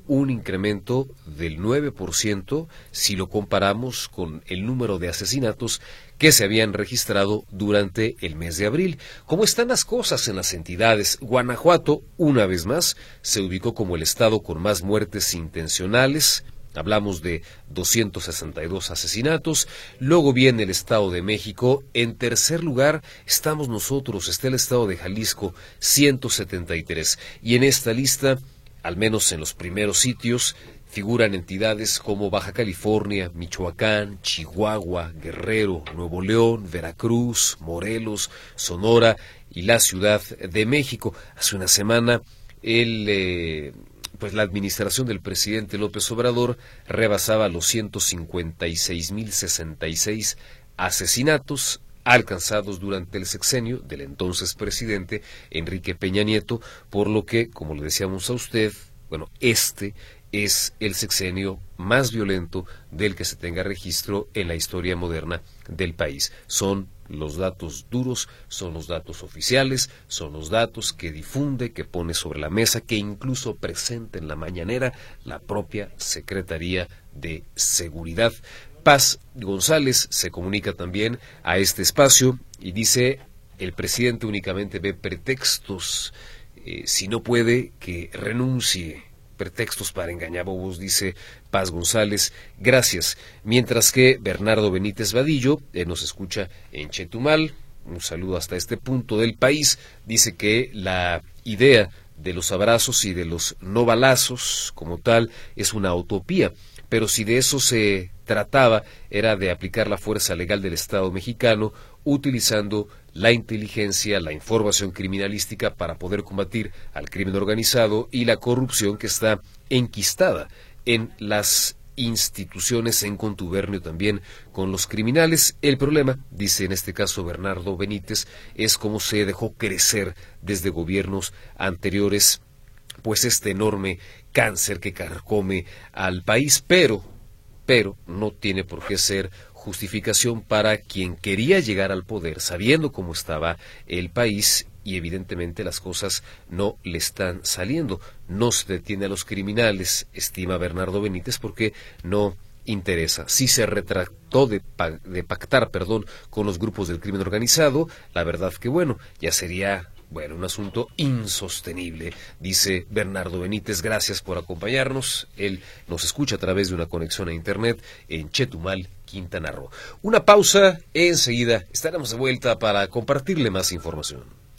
un incremento del nueve por ciento si lo comparamos con el número de asesinatos que se habían registrado durante el mes de abril. ¿Cómo están las cosas en las entidades? Guanajuato, una vez más, se ubicó como el estado con más muertes intencionales. Hablamos de doscientos sesenta y dos asesinatos. Luego viene el Estado de México. En tercer lugar estamos nosotros, está el Estado de Jalisco, ciento setenta y tres. Y en esta lista, al menos en los primeros sitios, figuran entidades como Baja California, Michoacán, Chihuahua, Guerrero, Nuevo León, Veracruz, Morelos, Sonora y la Ciudad de México. Hace una semana, el... Eh, pues la administración del presidente López Obrador rebasaba los ciento cincuenta y seis mil sesenta y seis asesinatos alcanzados durante el sexenio del entonces presidente Enrique Peña Nieto, por lo que, como le decíamos a usted, bueno, este es el sexenio más violento del que se tenga registro en la historia moderna del país. Son los datos duros, son los datos oficiales, son los datos que difunde, que pone sobre la mesa, que incluso presenta en la mañanera la propia Secretaría de Seguridad. Paz González se comunica también a este espacio y dice: el presidente únicamente ve pretextos, eh, si no puede, que renuncie. Pretextos para engañabobos, dice Paz González. Gracias. Mientras que Bernardo Benítez Vadillo eh, nos escucha en Chetumal. Un saludo hasta este punto del país. Dice que la idea de los abrazos y de los no balazos como tal es una utopía, pero si de eso se trataba era de aplicar la fuerza legal del Estado mexicano utilizando la inteligencia, la información criminalística para poder combatir al crimen organizado y la corrupción que está enquistada en las instituciones en contubernio también con los criminales. El problema, dice en este caso Bernardo Benítez, es cómo se dejó crecer desde gobiernos anteriores pues este enorme cáncer que carcome al país, pero, pero no tiene por qué ser justificación para quien quería llegar al poder sabiendo cómo estaba el país y evidentemente las cosas no le están saliendo. No se detiene a los criminales, estima Bernardo Benítez, porque no interesa. Si se retractó de, de pactar, perdón, con los grupos del crimen organizado, la verdad que bueno, ya sería bueno, un asunto insostenible, dice Bernardo Benítez. Gracias por acompañarnos. Él nos escucha a través de una conexión a internet en Chetumal, Quintana Roo. Una pausa, enseguida estaremos de vuelta para compartirle más información.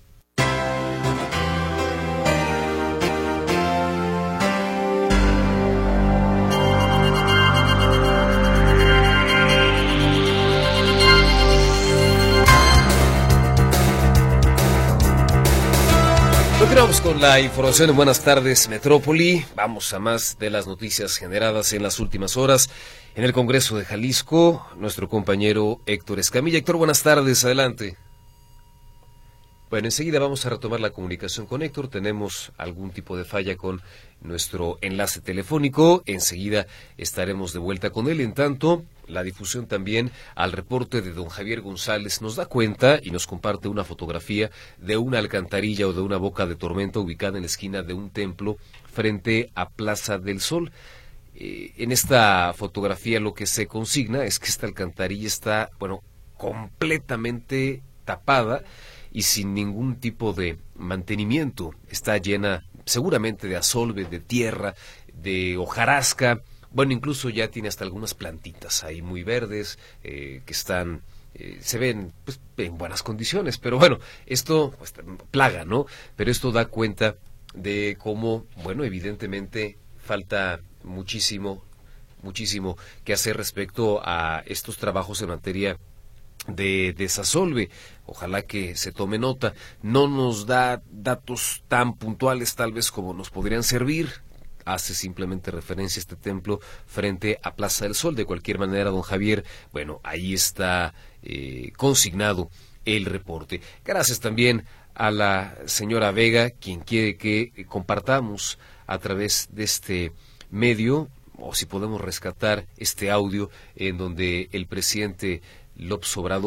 Continuamos con la información en Buenas Tardes Metrópoli. Vamos a más de las noticias generadas en las últimas horas. En el Congreso de Jalisco, nuestro compañero Héctor Escamilla. Héctor, buenas tardes, adelante. Bueno, enseguida vamos a retomar la comunicación con Héctor. Tenemos algún tipo de falla con nuestro enlace telefónico. Enseguida estaremos de vuelta con él. En tanto, la difusión también al reporte de don Javier González nos da cuenta y nos comparte una fotografía de una alcantarilla o de una boca de tormenta ubicada en la esquina de un templo frente a Plaza del Sol. Eh, en esta fotografía lo que se consigna es que esta alcantarilla está, bueno, completamente tapada y sin ningún tipo de mantenimiento. Está llena seguramente de asolve, de tierra, de hojarasca. Bueno, incluso ya tiene hasta algunas plantitas ahí muy verdes eh, que están, eh, se ven pues, en buenas condiciones. Pero bueno, esto pues, plaga, ¿no? Pero esto da cuenta de cómo, bueno, evidentemente falta muchísimo, muchísimo que hacer respecto a estos trabajos en materia de desasolve. Ojalá que se tome nota. No nos da datos tan puntuales tal vez como nos podrían servir. Hace simplemente referencia a este templo frente a Plaza del Sol. De cualquier manera, don Javier, bueno, ahí está eh, consignado el reporte. Gracias también a la señora Vega, quien quiere que compartamos a través de este medio, o si podemos rescatar este audio en donde el presidente López Obrador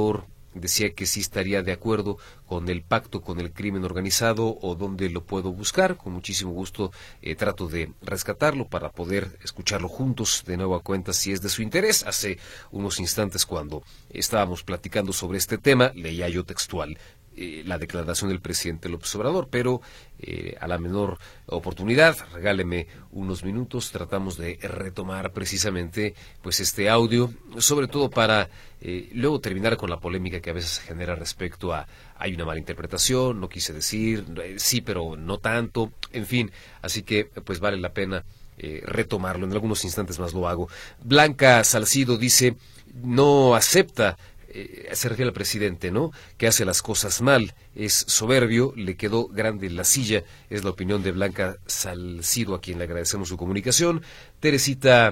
decía que sí estaría de acuerdo con el pacto con el crimen organizado o dónde lo puedo buscar. Con muchísimo gusto eh, trato de rescatarlo para poder escucharlo juntos de nueva cuenta si es de su interés. Hace unos instantes cuando estábamos platicando sobre este tema, leía yo textual Eh, la declaración del presidente López Obrador, pero eh, a la menor oportunidad, regáleme unos minutos, tratamos de retomar precisamente pues este audio, sobre todo para eh, luego terminar con la polémica que a veces se genera respecto a hay una mala interpretación, no quise decir, eh, sí, pero no tanto, en fin, así que pues vale la pena eh, retomarlo, en algunos instantes más lo hago. Blanca Salcido dice, no acepta, Eh, se refiere al presidente, ¿no?, que hace las cosas mal, es soberbio, le quedó grande la silla, es la opinión de Blanca Salcido, a quien le agradecemos su comunicación. Teresita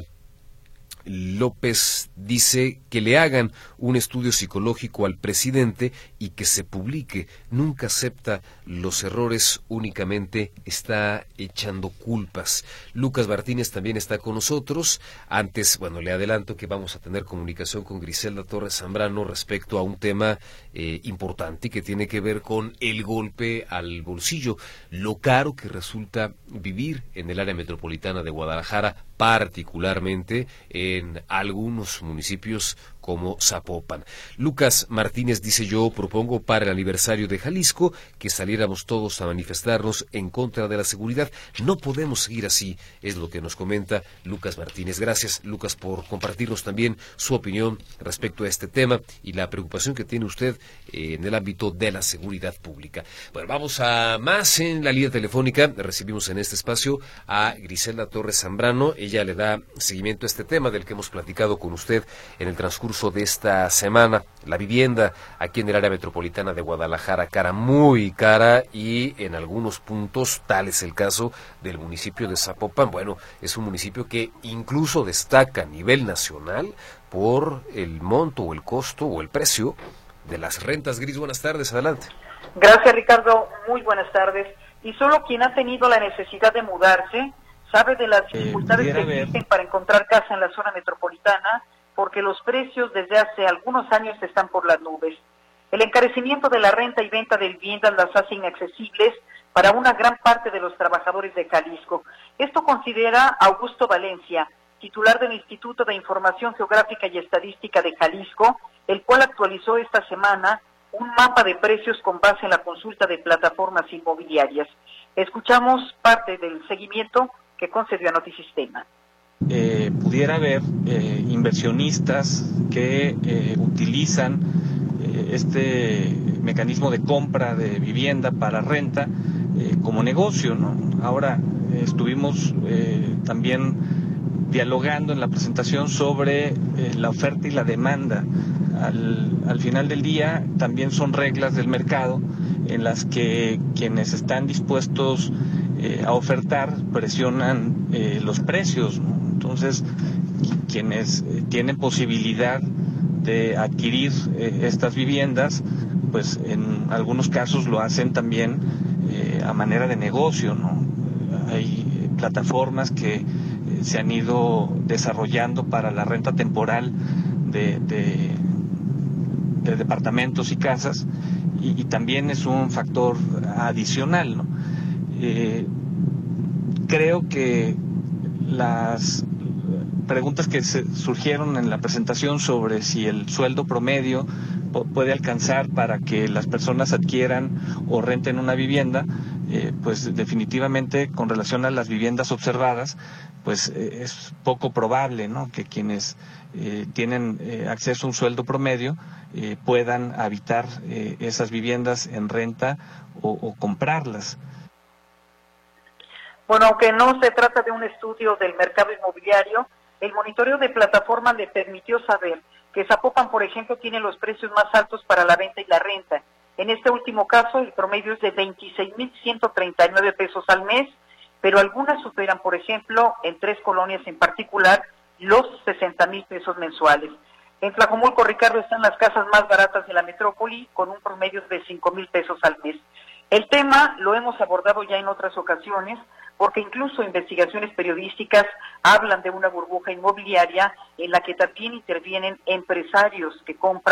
López dice que le hagan un estudio psicológico al presidente y que se publique. Nunca acepta los errores, únicamente está echando culpas. Lucas Martínez también está con nosotros. Antes, bueno, le adelanto que vamos a tener comunicación con Griselda Torres Zambrano respecto a un tema eh, importante que tiene que ver con el golpe al bolsillo, lo caro que resulta vivir en el área metropolitana de Guadalajara, particularmente en algunos municipios como Zapopan. Lucas Martínez dice, yo propongo para el aniversario de Jalisco que saliéramos todos a manifestarnos en contra de la seguridad. No podemos seguir así, es lo que nos comenta Lucas Martínez. Gracias, Lucas, por compartirnos también su opinión respecto a este tema y la preocupación que tiene usted eh, en el ámbito de la seguridad pública. Bueno, vamos a más en la línea telefónica. Recibimos en este espacio a Griselda Torres Zambrano. Ella le da seguimiento a este tema del que hemos platicado con usted en el transcurso de esta semana. La vivienda aquí en el área metropolitana de Guadalajara, cara, muy cara, y en algunos puntos, tal es el caso del municipio de Zapopan. Bueno, es un municipio que incluso destaca a nivel nacional por el monto o el costo o el precio de las rentas. Gris, buenas tardes, adelante. Gracias, Ricardo, muy buenas tardes. Y solo quien ha tenido la necesidad de mudarse sabe de las dificultades eh, que existen para encontrar casa en la zona metropolitana, porque los precios desde hace algunos años están por las nubes. El encarecimiento de la renta y venta de viviendas las hace inaccesibles para una gran parte de los trabajadores de Jalisco. Esto considera Augusto Valencia, titular del Instituto de Información Geográfica y Estadística de Jalisco, el cual actualizó esta semana un mapa de precios con base en la consulta de plataformas inmobiliarias. Escuchamos parte del seguimiento que concedió a Notisistema. Eh, pudiera haber eh, inversionistas que eh, utilizan eh, este mecanismo de compra de vivienda para renta eh, como negocio, ¿no? Ahora eh, estuvimos eh, también dialogando en la presentación sobre eh, la oferta y la demanda. Al, al final del día también son reglas del mercado en las que quienes están dispuestos eh, a ofertar presionan eh, los precios, ¿no? Entonces, quienes eh, tienen posibilidad de adquirir eh, estas viviendas, pues en algunos casos lo hacen también eh, a manera de negocio, ¿no? Hay eh, plataformas que eh, se han ido desarrollando para la renta temporal de, de, de departamentos y casas, y, y también es un factor adicional, ¿no? Eh, creo que las preguntas que se surgieron en la presentación sobre si el sueldo promedio puede alcanzar para que las personas adquieran o renten una vivienda, eh, pues definitivamente con relación a las viviendas observadas, pues eh, es poco probable, ¿no?, que quienes eh, tienen eh, acceso a un sueldo promedio eh, puedan habitar eh, esas viviendas en renta o, o comprarlas. Bueno, aunque no se trata de un estudio del mercado inmobiliario, el monitoreo de plataforma le permitió saber que Zapopan, por ejemplo, tiene los precios más altos para la venta y la renta. En este último caso, el promedio es de veintiséis mil ciento treinta y nueve pesos al mes, pero algunas superan, por ejemplo, en tres colonias en particular, los sesenta mil pesos mensuales. En Tlajomulco, Ricardo, están las casas más baratas de la metrópoli, con un promedio de cinco mil pesos al mes. El tema lo hemos abordado ya en otras ocasiones, porque incluso investigaciones periodísticas hablan de una burbuja inmobiliaria en la que también intervienen empresarios que compran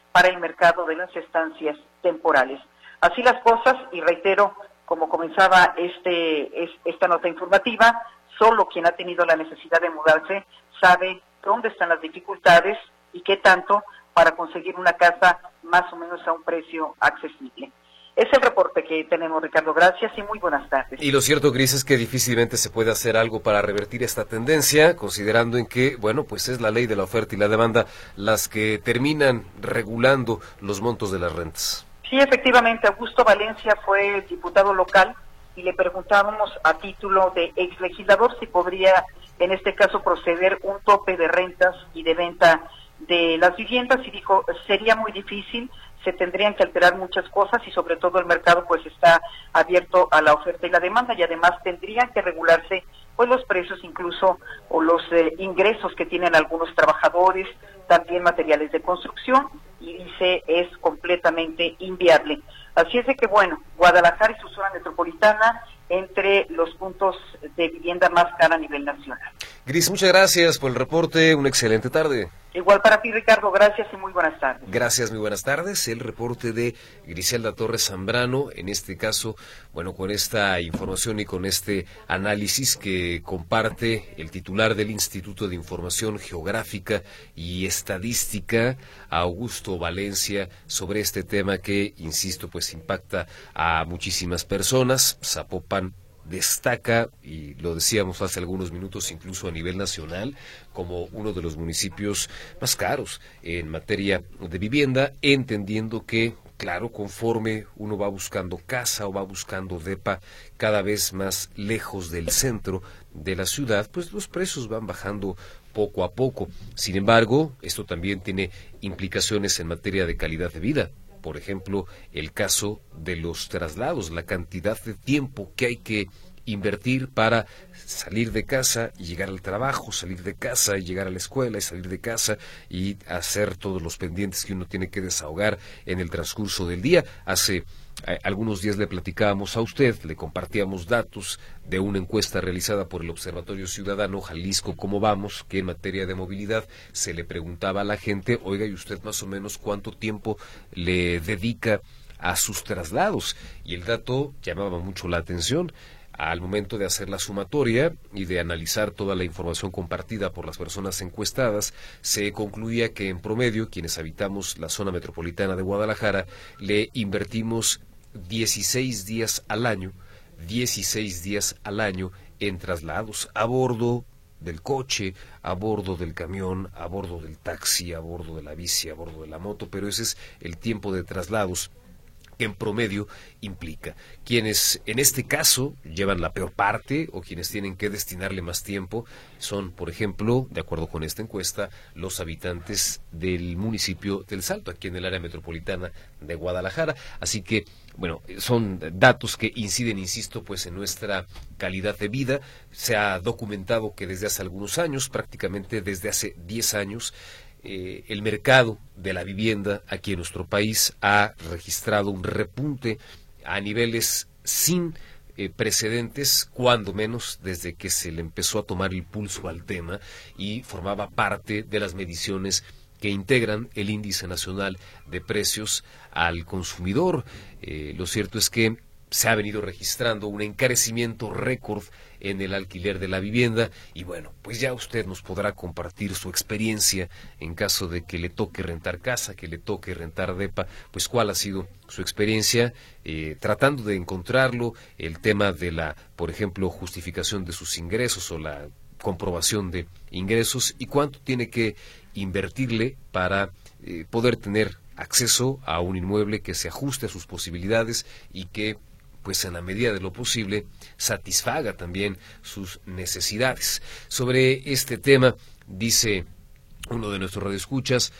para el mercado de las estancias temporales. Así las cosas, y reitero, como comenzaba este es, esta nota informativa, solo quien ha tenido la necesidad de mudarse sabe dónde están las dificultades y qué tanto para conseguir una casa más o menos a un precio accesible. Es el reporte que tenemos, Ricardo. Gracias y muy buenas tardes. Y lo cierto, Gris, es que difícilmente se puede hacer algo para revertir esta tendencia, considerando en que, bueno, pues es la ley de la oferta y la demanda las que terminan regulando los montos de las rentas. Sí, efectivamente, Augusto Valencia fue diputado local y le preguntábamos a título de exlegislador si podría, en este caso, proceder un tope de rentas y de venta de las viviendas, y dijo, sería muy difícil, se tendrían que alterar muchas cosas y sobre todo el mercado pues está abierto a la oferta y la demanda, y además tendrían que regularse pues los precios incluso o los eh, ingresos que tienen algunos trabajadores, también materiales de construcción, y dice es completamente inviable. Así es de que bueno, Guadalajara y su zona metropolitana entre los puntos de vivienda más cara a nivel nacional. Gris, muchas gracias por el reporte, una excelente tarde. Igual para ti, Ricardo, gracias y muy buenas tardes. Gracias, muy buenas tardes. El reporte de Griselda Torres Zambrano, en este caso, bueno, con esta información y con este análisis que comparte el titular del Instituto de Información Geográfica y Estadística, Augusto Valencia, sobre este tema que, insisto, pues impacta a muchísimas personas. Zapopan destaca, y lo decíamos hace algunos minutos, incluso a nivel nacional, como uno de los municipios más caros en materia de vivienda, entendiendo que, claro, conforme uno va buscando casa o va buscando depa cada vez más lejos del centro de la ciudad, pues los precios van bajando poco a poco. Sin embargo, esto también tiene implicaciones en materia de calidad de vida. Por ejemplo, el caso de los traslados, la cantidad de tiempo que hay que invertir para salir de casa y llegar al trabajo, salir de casa y llegar a la escuela y salir de casa y hacer todos los pendientes que uno tiene que desahogar en el transcurso del día. Hace eh, algunos días le platicábamos a usted, le compartíamos datos de una encuesta realizada por el Observatorio Ciudadano Jalisco ¿Cómo vamos?, que en materia de movilidad se le preguntaba a la gente, oiga, ¿y usted más o menos cuánto tiempo le dedica a sus traslados? Y el dato llamaba mucho la atención. Al momento de hacer la sumatoria y de analizar toda la información compartida por las personas encuestadas, se concluía que en promedio, quienes habitamos la zona metropolitana de Guadalajara, le invertimos dieciséis días al año, dieciséis días al año en traslados a bordo del coche, a bordo del camión, a bordo del taxi, a bordo de la bici, a bordo de la moto, pero ese es el tiempo de traslados que en promedio implica. Quienes en este caso llevan la peor parte o quienes tienen que destinarle más tiempo son, por ejemplo, de acuerdo con esta encuesta, los habitantes del municipio del Salto, aquí en el área metropolitana de Guadalajara. Así que, bueno, son datos que inciden, insisto, pues en nuestra calidad de vida. Se ha documentado que desde hace algunos años, prácticamente desde hace diez años, Eh, el mercado de la vivienda aquí en nuestro país ha registrado un repunte a niveles sin eh, precedentes, cuando menos desde que se le empezó a tomar el pulso al tema y formaba parte de las mediciones que integran el Índice Nacional de Precios al Consumidor. Eh, lo cierto es que se ha venido registrando un encarecimiento récord en el alquiler de la vivienda y bueno, pues ya usted nos podrá compartir su experiencia en caso de que le toque rentar casa, que le toque rentar depa, pues cuál ha sido su experiencia eh, tratando de encontrarlo, el tema de la, por ejemplo, justificación de sus ingresos o la comprobación de ingresos y cuánto tiene que invertirle para eh, poder tener acceso a un inmueble que se ajuste a sus posibilidades y que pues en la medida de lo posible satisfaga también sus necesidades. Sobre este tema dice uno de nuestros radioescuchas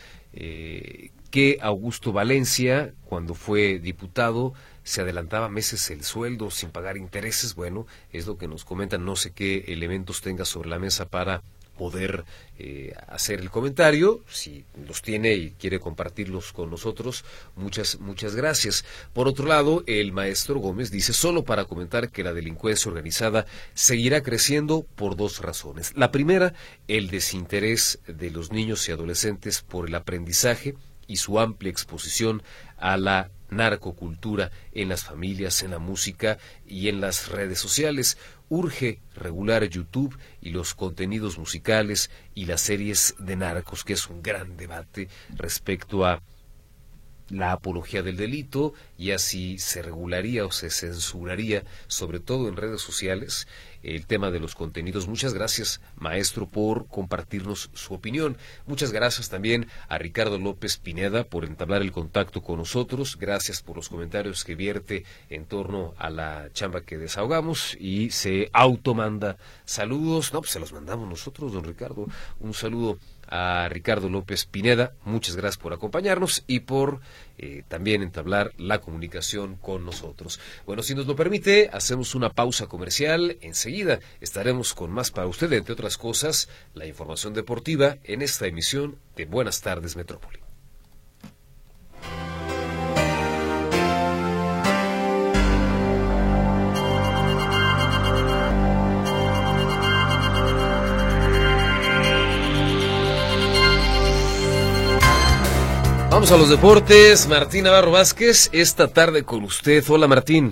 eh, que Augusto Valencia, cuando fue diputado, se adelantaba meses el sueldo sin pagar intereses. Bueno, es lo que nos comentan, no sé qué elementos tenga sobre la mesa para poder eh, hacer el comentario. Si los tiene y quiere compartirlos con nosotros, muchas, muchas gracias. Por otro lado, el maestro Gómez dice, solo para comentar que la delincuencia organizada seguirá creciendo por dos razones. La primera, el desinterés de los niños y adolescentes por el aprendizaje y su amplia exposición a la narcocultura en las familias, en la música y en las redes sociales. Urge regular YouTube y los contenidos musicales y las series de narcos, que es un gran debate respecto a la apología del delito y así se regularía o se censuraría, sobre todo en redes sociales, el tema de los contenidos. Muchas gracias, maestro, por compartirnos su opinión. Muchas gracias también a Ricardo López Pineda por entablar el contacto con nosotros. Gracias por los comentarios que vierte en torno a la chamba que desahogamos y se automanda saludos. No, pues se los mandamos nosotros, don Ricardo. Un saludo a Ricardo López Pineda, muchas gracias por acompañarnos y por eh, también entablar la comunicación con nosotros. Bueno, si nos lo permite, hacemos una pausa comercial. Enseguida estaremos con más para usted, entre otras cosas, la información deportiva en esta emisión de Buenas Tardes Metrópoli. Vamos a los deportes. Martín Navarro Vázquez, esta tarde con usted. Hola, Martín.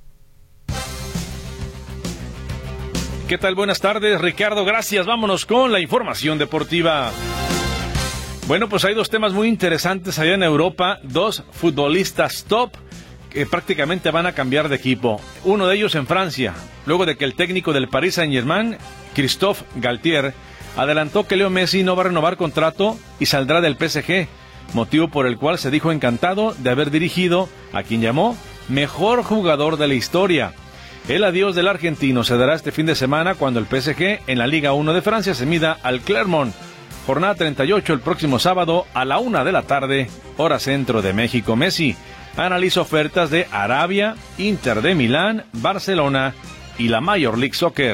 ¿Qué tal? Buenas tardes, Ricardo. Gracias. Vámonos con la información deportiva. Bueno, pues hay dos temas muy interesantes allá en Europa. Dos futbolistas top que prácticamente van a cambiar de equipo. Uno de ellos en Francia, luego de que el técnico del Paris Saint-Germain, Christophe Galtier, adelantó que Leo Messi no va a renovar contrato y saldrá del P S G. Motivo por el cual se dijo encantado de haber dirigido a quien llamó mejor jugador de la historia. El adiós del argentino se dará este fin de semana cuando el P S G en la Liga uno de Francia se mida al Clermont. Jornada treinta y ocho el próximo sábado a la una de la tarde, hora centro de México. Messi analiza ofertas de Arabia, Inter de Milán, Barcelona y la Major League Soccer.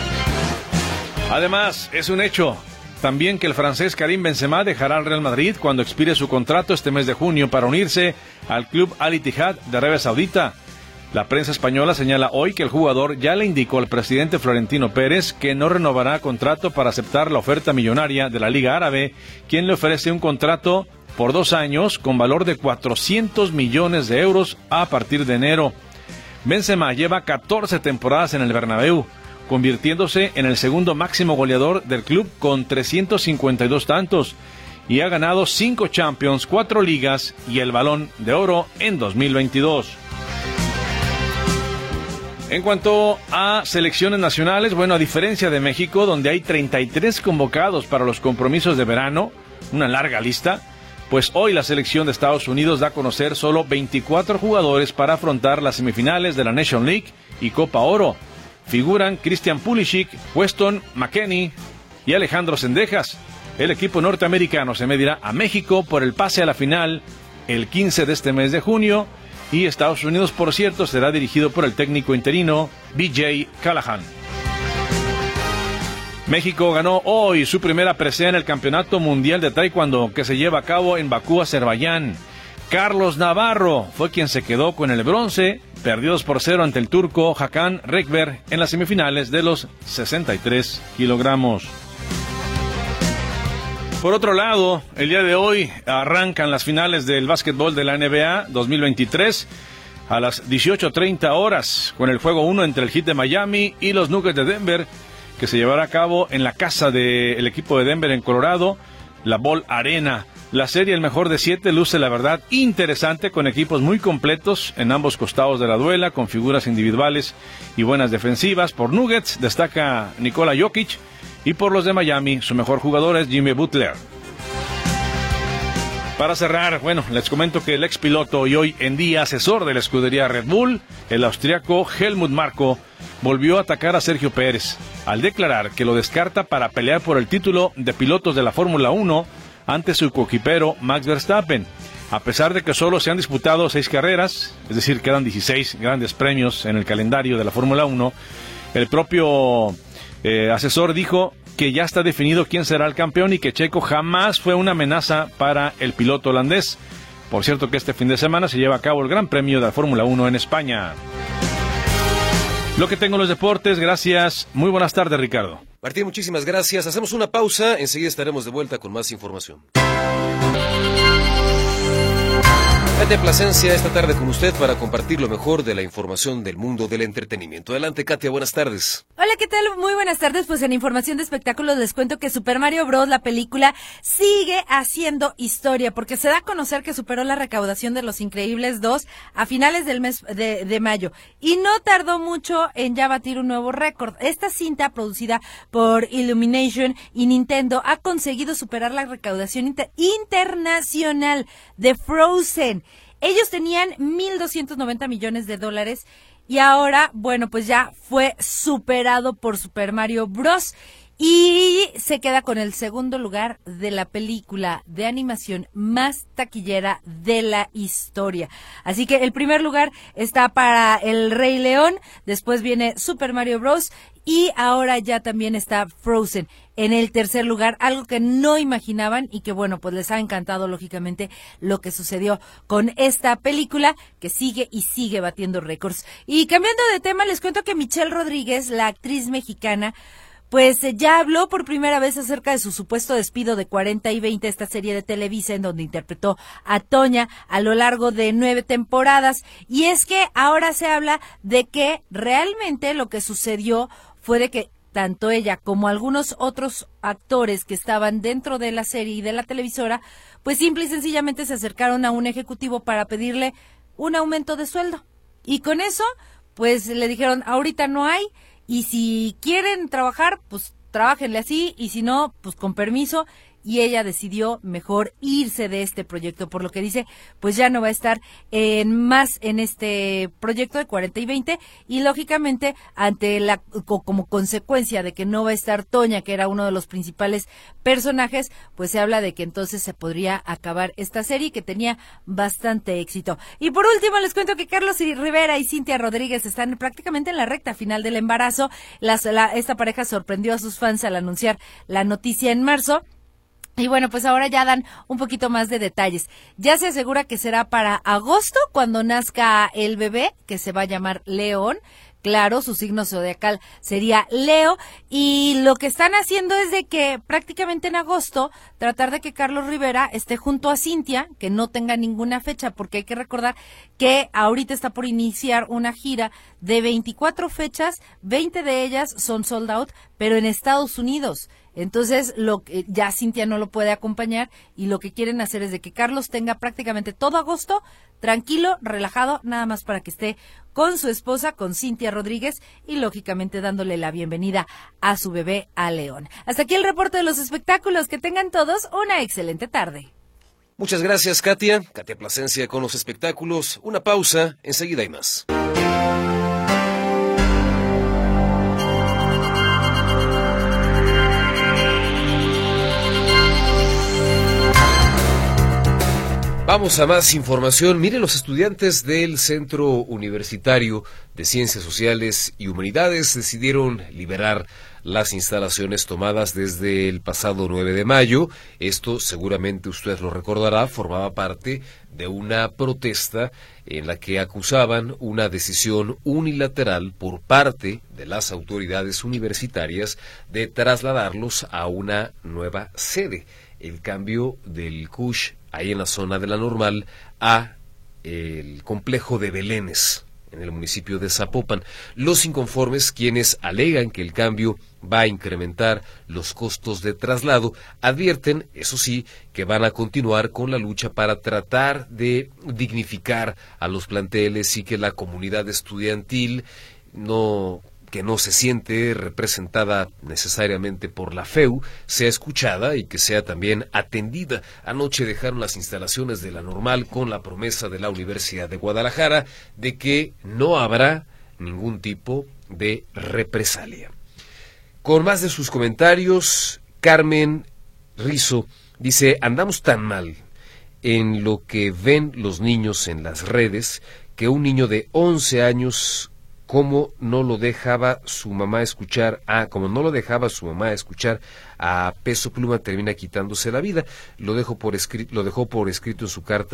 Además, es un hecho también que el francés Karim Benzema dejará el Real Madrid cuando expire su contrato este mes de junio para unirse al club Al Ittihad de Arabia Saudita. La prensa española señala hoy que el jugador ya le indicó al presidente Florentino Pérez que no renovará contrato para aceptar la oferta millonaria de la Liga Árabe, quien le ofrece un contrato por dos años con valor de cuatrocientos millones de euros a partir de enero. Benzema lleva catorce temporadas en el Bernabéu, convirtiéndose en el segundo máximo goleador del club con trescientos cincuenta y dos tantos, y ha ganado cinco Champions, cuatro Ligas y el Balón de Oro en dos mil veintidós. En cuanto a selecciones nacionales, bueno, a diferencia de México, donde hay treinta y tres convocados para los compromisos de verano, una larga lista, pues hoy la selección de Estados Unidos da a conocer solo veinticuatro jugadores para afrontar las semifinales de la Nation League y Copa Oro. Figuran Christian Pulisic, Weston McKennie y Alejandro Sendejas. El equipo norteamericano se medirá a México por el pase a la final el quince de este mes de junio y Estados Unidos, por cierto, será dirigido por el técnico interino B J Callahan. México ganó hoy su primera presea en el Campeonato Mundial de Taekwondo que se lleva a cabo en Bakú, Azerbaiyán. Carlos Navarro fue quien se quedó con el bronce, perdió dos por cero ante el turco Hakan Rekber en las semifinales de los sesenta y tres kilogramos. Por otro lado, el día de hoy arrancan las finales del básquetbol de la N B A dos mil veintitrés a las dieciocho treinta horas con el juego uno entre el Heat de Miami y los Nuggets de Denver, que se llevará a cabo en la casa del equipo de Denver en Colorado, la Ball Arena. La serie, el mejor de siete, luce la verdad interesante con equipos muy completos en ambos costados de la duela, con figuras individuales y buenas defensivas. Por Nuggets destaca Nikola Jokic y por los de Miami su mejor jugador es Jimmy Butler. Para cerrar, bueno, les comento que el ex piloto y hoy en día asesor de la escudería Red Bull, el austriaco Helmut Marko, volvió a atacar a Sergio Pérez al declarar que lo descarta para pelear por el título de pilotos de la Fórmula uno ante su coequipero Max Verstappen. A pesar de que solo se han disputado seis carreras, es decir, quedan dieciséis grandes premios en el calendario de la Fórmula uno, el propio eh, asesor dijo que ya está definido quién será el campeón y que Checo jamás fue una amenaza para el piloto holandés. Por cierto que este fin de semana se lleva a cabo el Gran Premio de la Fórmula uno en España. Lo que tengo en los deportes, gracias. Muy buenas tardes, Ricardo. Martín, muchísimas gracias. Hacemos una pausa, enseguida estaremos de vuelta con más información. Katia Plasencia, esta tarde con usted para compartir lo mejor de la información del mundo del entretenimiento. Adelante, Katia, buenas tardes. Hola, ¿qué tal? Muy buenas tardes. Pues en información de espectáculos les cuento que Super Mario Bros., la película, sigue haciendo historia porque se da a conocer que superó la recaudación de Los Increíbles dos a finales del mes de, de mayo y no tardó mucho en ya batir un nuevo récord. Esta cinta, producida por Illumination y Nintendo, ha conseguido superar la recaudación inter- internacional de Frozen. Ellos tenían mil doscientos noventa millones de dólares y ahora, bueno, pues ya fue superado por Super Mario Bros. Y se queda con el segundo lugar de la película de animación más taquillera de la historia. Así que el primer lugar está para El Rey León, después viene Super Mario Bros. Y ahora ya también está Frozen en el tercer lugar, algo que no imaginaban y que bueno, pues les ha encantado lógicamente lo que sucedió con esta película que sigue y sigue batiendo récords. Y cambiando de tema, les cuento que Michelle Rodríguez, la actriz mexicana, pues ya habló por primera vez acerca de su supuesto despido de cuarenta y veinte, esta serie de Televisa en donde interpretó a Toña a lo largo de nueve temporadas. Y es que ahora se habla de que realmente lo que sucedió fue de que tanto ella como algunos otros actores que estaban dentro de la serie y de la televisora, pues simple y sencillamente se acercaron a un ejecutivo para pedirle un aumento de sueldo. Y con eso, pues le dijeron, ahorita no hay, y si quieren trabajar, pues trabájenle así, y si no, pues con permiso. Y ella decidió mejor irse de este proyecto, por lo que dice, pues ya no va a estar en más en este proyecto de cuarenta y veinte, y lógicamente ante la como consecuencia de que no va a estar Toña, que era uno de los principales personajes, pues se habla de que entonces se podría acabar esta serie que tenía bastante éxito. Y por último les cuento que Carlos Rivera y Cintia Rodríguez están prácticamente en la recta final del embarazo. Las, la, esta pareja sorprendió a sus fans al anunciar la noticia en marzo. Y bueno, pues ahora ya dan un poquito más de detalles. Ya se asegura que será para agosto cuando nazca el bebé, que se va a llamar León. Claro, su signo zodiacal sería Leo, y lo que están haciendo es de que prácticamente en agosto tratar de que Carlos Rivera esté junto a Cintia, que no tenga ninguna fecha, porque hay que recordar que ahorita está por iniciar una gira de veinticuatro fechas, veinte de ellas son sold out, pero en Estados Unidos. Entonces, lo que ya Cintia no lo puede acompañar y lo que quieren hacer es de que Carlos tenga prácticamente todo agosto tranquilo, relajado, nada más para que esté con su esposa, con Cintia Rodríguez, y lógicamente dándole la bienvenida a su bebé, a León. Hasta aquí el reporte de los espectáculos. Que tengan todos una excelente tarde. Muchas gracias, Katia. Katia Plasencia con los espectáculos. Una pausa, enseguida hay más. Vamos a más información. Miren, los estudiantes del Centro Universitario de Ciencias Sociales y Humanidades decidieron liberar las instalaciones tomadas desde el pasado nueve de mayo. Esto, seguramente usted lo recordará, formaba parte de una protesta en la que acusaban una decisión unilateral por parte de las autoridades universitarias de trasladarlos a una nueva sede. El cambio del C U S H ahí en la zona de la Normal a el complejo de Belénes en el municipio de Zapopan. Los inconformes, quienes alegan que el cambio va a incrementar los costos de traslado, advierten, eso sí, que van a continuar con la lucha para tratar de dignificar a los planteles y que la comunidad estudiantil no que no se siente representada necesariamente por la F E U, sea escuchada y que sea también atendida. Anoche dejaron las instalaciones de la Normal con la promesa de la Universidad de Guadalajara de que no habrá ningún tipo de represalia. Con más de sus comentarios, Carmen Rizo dice, andamos tan mal en lo que ven los niños en las redes que un niño de once años... Como no lo dejaba su mamá escuchar, ah, como no lo dejaba su mamá escuchar a Peso Pluma, termina quitándose la vida. Lo dejó por escrito, lo dejó por escrito en su carta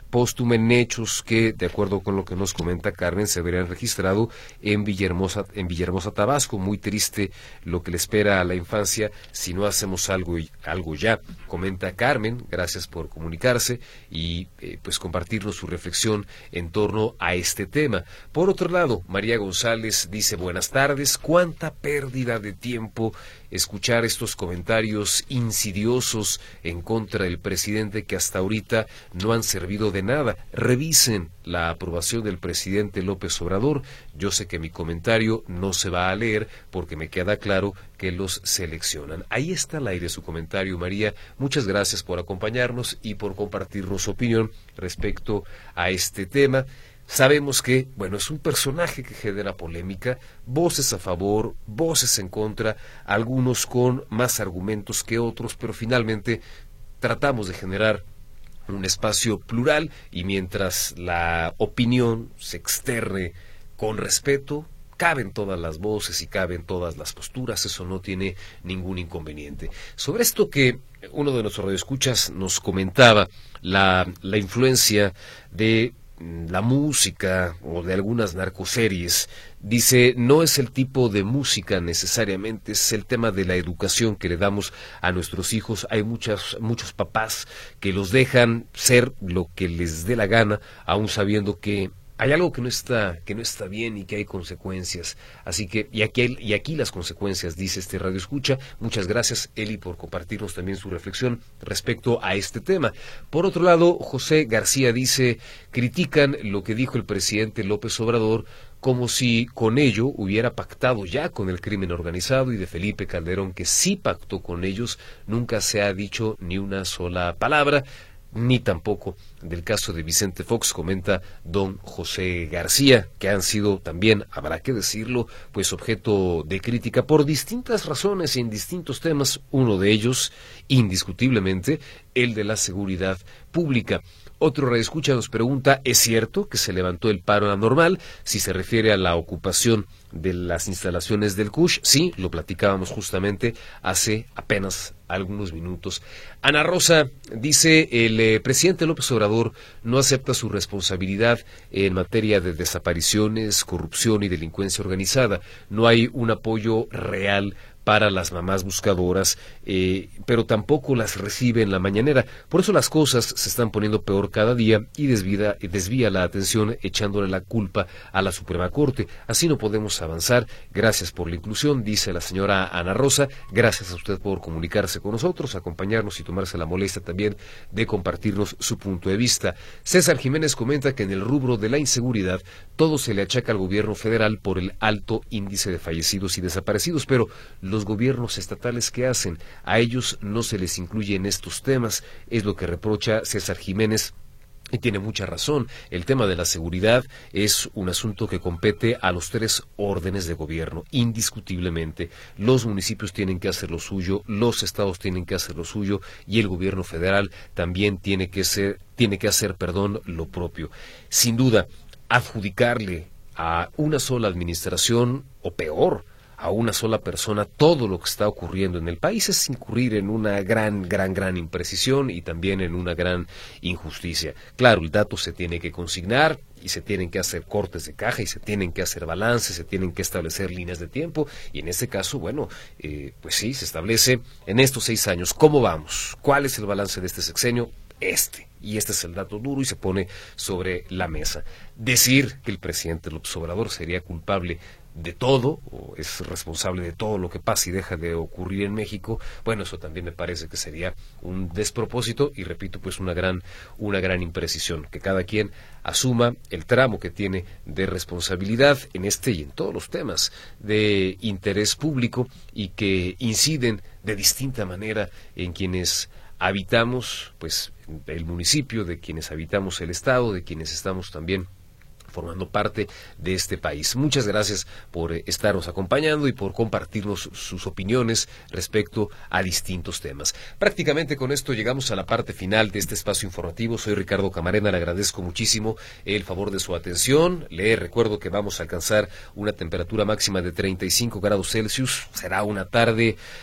póstuma en hechos que, de acuerdo con lo que nos comenta Carmen, se habrían registrado en Villahermosa, en Villahermosa, Tabasco. Muy triste lo que le espera a la infancia si no hacemos algo, algo ya, comenta Carmen. Gracias por comunicarse y eh, pues compartirnos su reflexión en torno a este tema. Por otro lado, María González dice: buenas tardes, cuánta pérdida de tiempo escuchar estos comentarios insidiosos en contra del presidente que hasta ahorita no han servido de nada. Revisen la aprobación del presidente López Obrador. Yo sé que mi comentario no se va a leer porque me queda claro que los seleccionan. Ahí está al aire su comentario, María. Muchas gracias por acompañarnos y por compartirnos su opinión respecto a este tema. Sabemos que, bueno, es un personaje que genera polémica, voces a favor, voces en contra, algunos con más argumentos que otros, pero finalmente tratamos de generar un espacio plural y mientras la opinión se externe con respeto, caben todas las voces y caben todas las posturas, eso no tiene ningún inconveniente. Sobre esto que uno de nuestros radioescuchas nos comentaba, la, la influencia de la música o de algunas narcoseries, dice, no es el tipo de música necesariamente, es el tema de la educación que le damos a nuestros hijos. Hay muchas, muchos papás que los dejan ser lo que les dé la gana, aún sabiendo que hay algo que no está, que no está bien y que hay consecuencias. Así que, y aquí, y aquí las consecuencias, dice este radio escucha. Muchas gracias, Eli, por compartirnos también su reflexión respecto a este tema. Por otro lado, José García dice, critican lo que dijo el presidente López Obrador como si con ello hubiera pactado ya con el crimen organizado, y de Felipe Calderón, que sí pactó con ellos, nunca se ha dicho ni una sola palabra. Ni tampoco del caso de Vicente Fox, comenta don José García, que han sido también, habrá que decirlo, pues objeto de crítica por distintas razones y en distintos temas, uno de ellos, indiscutiblemente, el de la seguridad pública. Otro radioescucha nos pregunta, ¿es cierto que se levantó el paro anormal? Si se refiere a la ocupación de las instalaciones del C U S H, sí, lo platicábamos justamente hace apenas algunos minutos. Ana Rosa dice, el eh, presidente López Obrador no acepta su responsabilidad en materia de desapariciones, corrupción y delincuencia organizada. No hay un apoyo real para las mamás buscadoras, eh, pero tampoco las recibe en la mañanera. Por eso las cosas se están poniendo peor cada día y desvía, desvía la atención echándole la culpa a la Suprema Corte. Así no podemos avanzar. Gracias por la inclusión, dice la señora Ana Rosa. Gracias a usted por comunicarse con nosotros, acompañarnos y tomarse la molestia también de compartirnos su punto de vista. César Jiménez comenta que en el rubro de la inseguridad todo se le achaca al gobierno federal por el alto índice de fallecidos y desaparecidos, pero los gobiernos estatales, ¿qué hacen? A ellos no se les incluye en estos temas, es lo que reprocha César Jiménez. Y tiene mucha razón, el tema de la seguridad es un asunto que compete a los tres órdenes de gobierno, indiscutiblemente. Los municipios tienen que hacer lo suyo, los estados tienen que hacer lo suyo y el gobierno federal también tiene que ser, tiene que hacer, perdón, lo propio. Sin duda, adjudicarle a una sola administración, o peor, a una sola persona todo lo que está ocurriendo en el país es incurrir en una gran, gran, gran imprecisión y también en una gran injusticia. Claro, el dato se tiene que consignar y se tienen que hacer cortes de caja y se tienen que hacer balances, se tienen que establecer líneas de tiempo y en este caso, bueno, eh, pues sí, se establece en estos seis años cómo vamos, cuál es el balance de este sexenio, este. Y este es el dato duro y se pone sobre la mesa. Decir que el presidente López Obrador sería culpable de todo, o es responsable de todo lo que pasa y deja de ocurrir en México, bueno, eso también me parece que sería un despropósito y repito, pues una gran, una gran imprecisión, que cada quien asuma el tramo que tiene de responsabilidad en este y en todos los temas de interés público y que inciden de distinta manera en quienes habitamos, pues, el municipio, de quienes habitamos el estado, de quienes estamos también formando parte de este país. Muchas gracias por estarnos acompañando y por compartirnos sus opiniones respecto a distintos temas. Prácticamente con esto llegamos a la parte final de este espacio informativo. Soy Ricardo Camarena, le agradezco muchísimo el favor de su atención. Le recuerdo que vamos a alcanzar una temperatura máxima de treinta y cinco grados Celsius. Será una tarde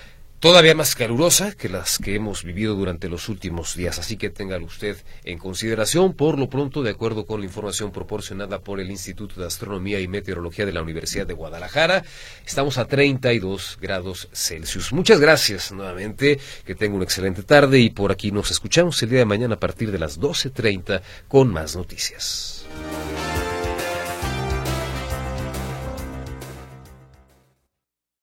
todavía más calurosa que las que hemos vivido durante los últimos días, así que téngalo usted en consideración. Por lo pronto, de acuerdo con la información proporcionada por el Instituto de Astronomía y Meteorología de la Universidad de Guadalajara, estamos a treinta y dos grados Celsius. Muchas gracias nuevamente, que tenga una excelente tarde y por aquí nos escuchamos el día de mañana a partir de las doce treinta con más noticias.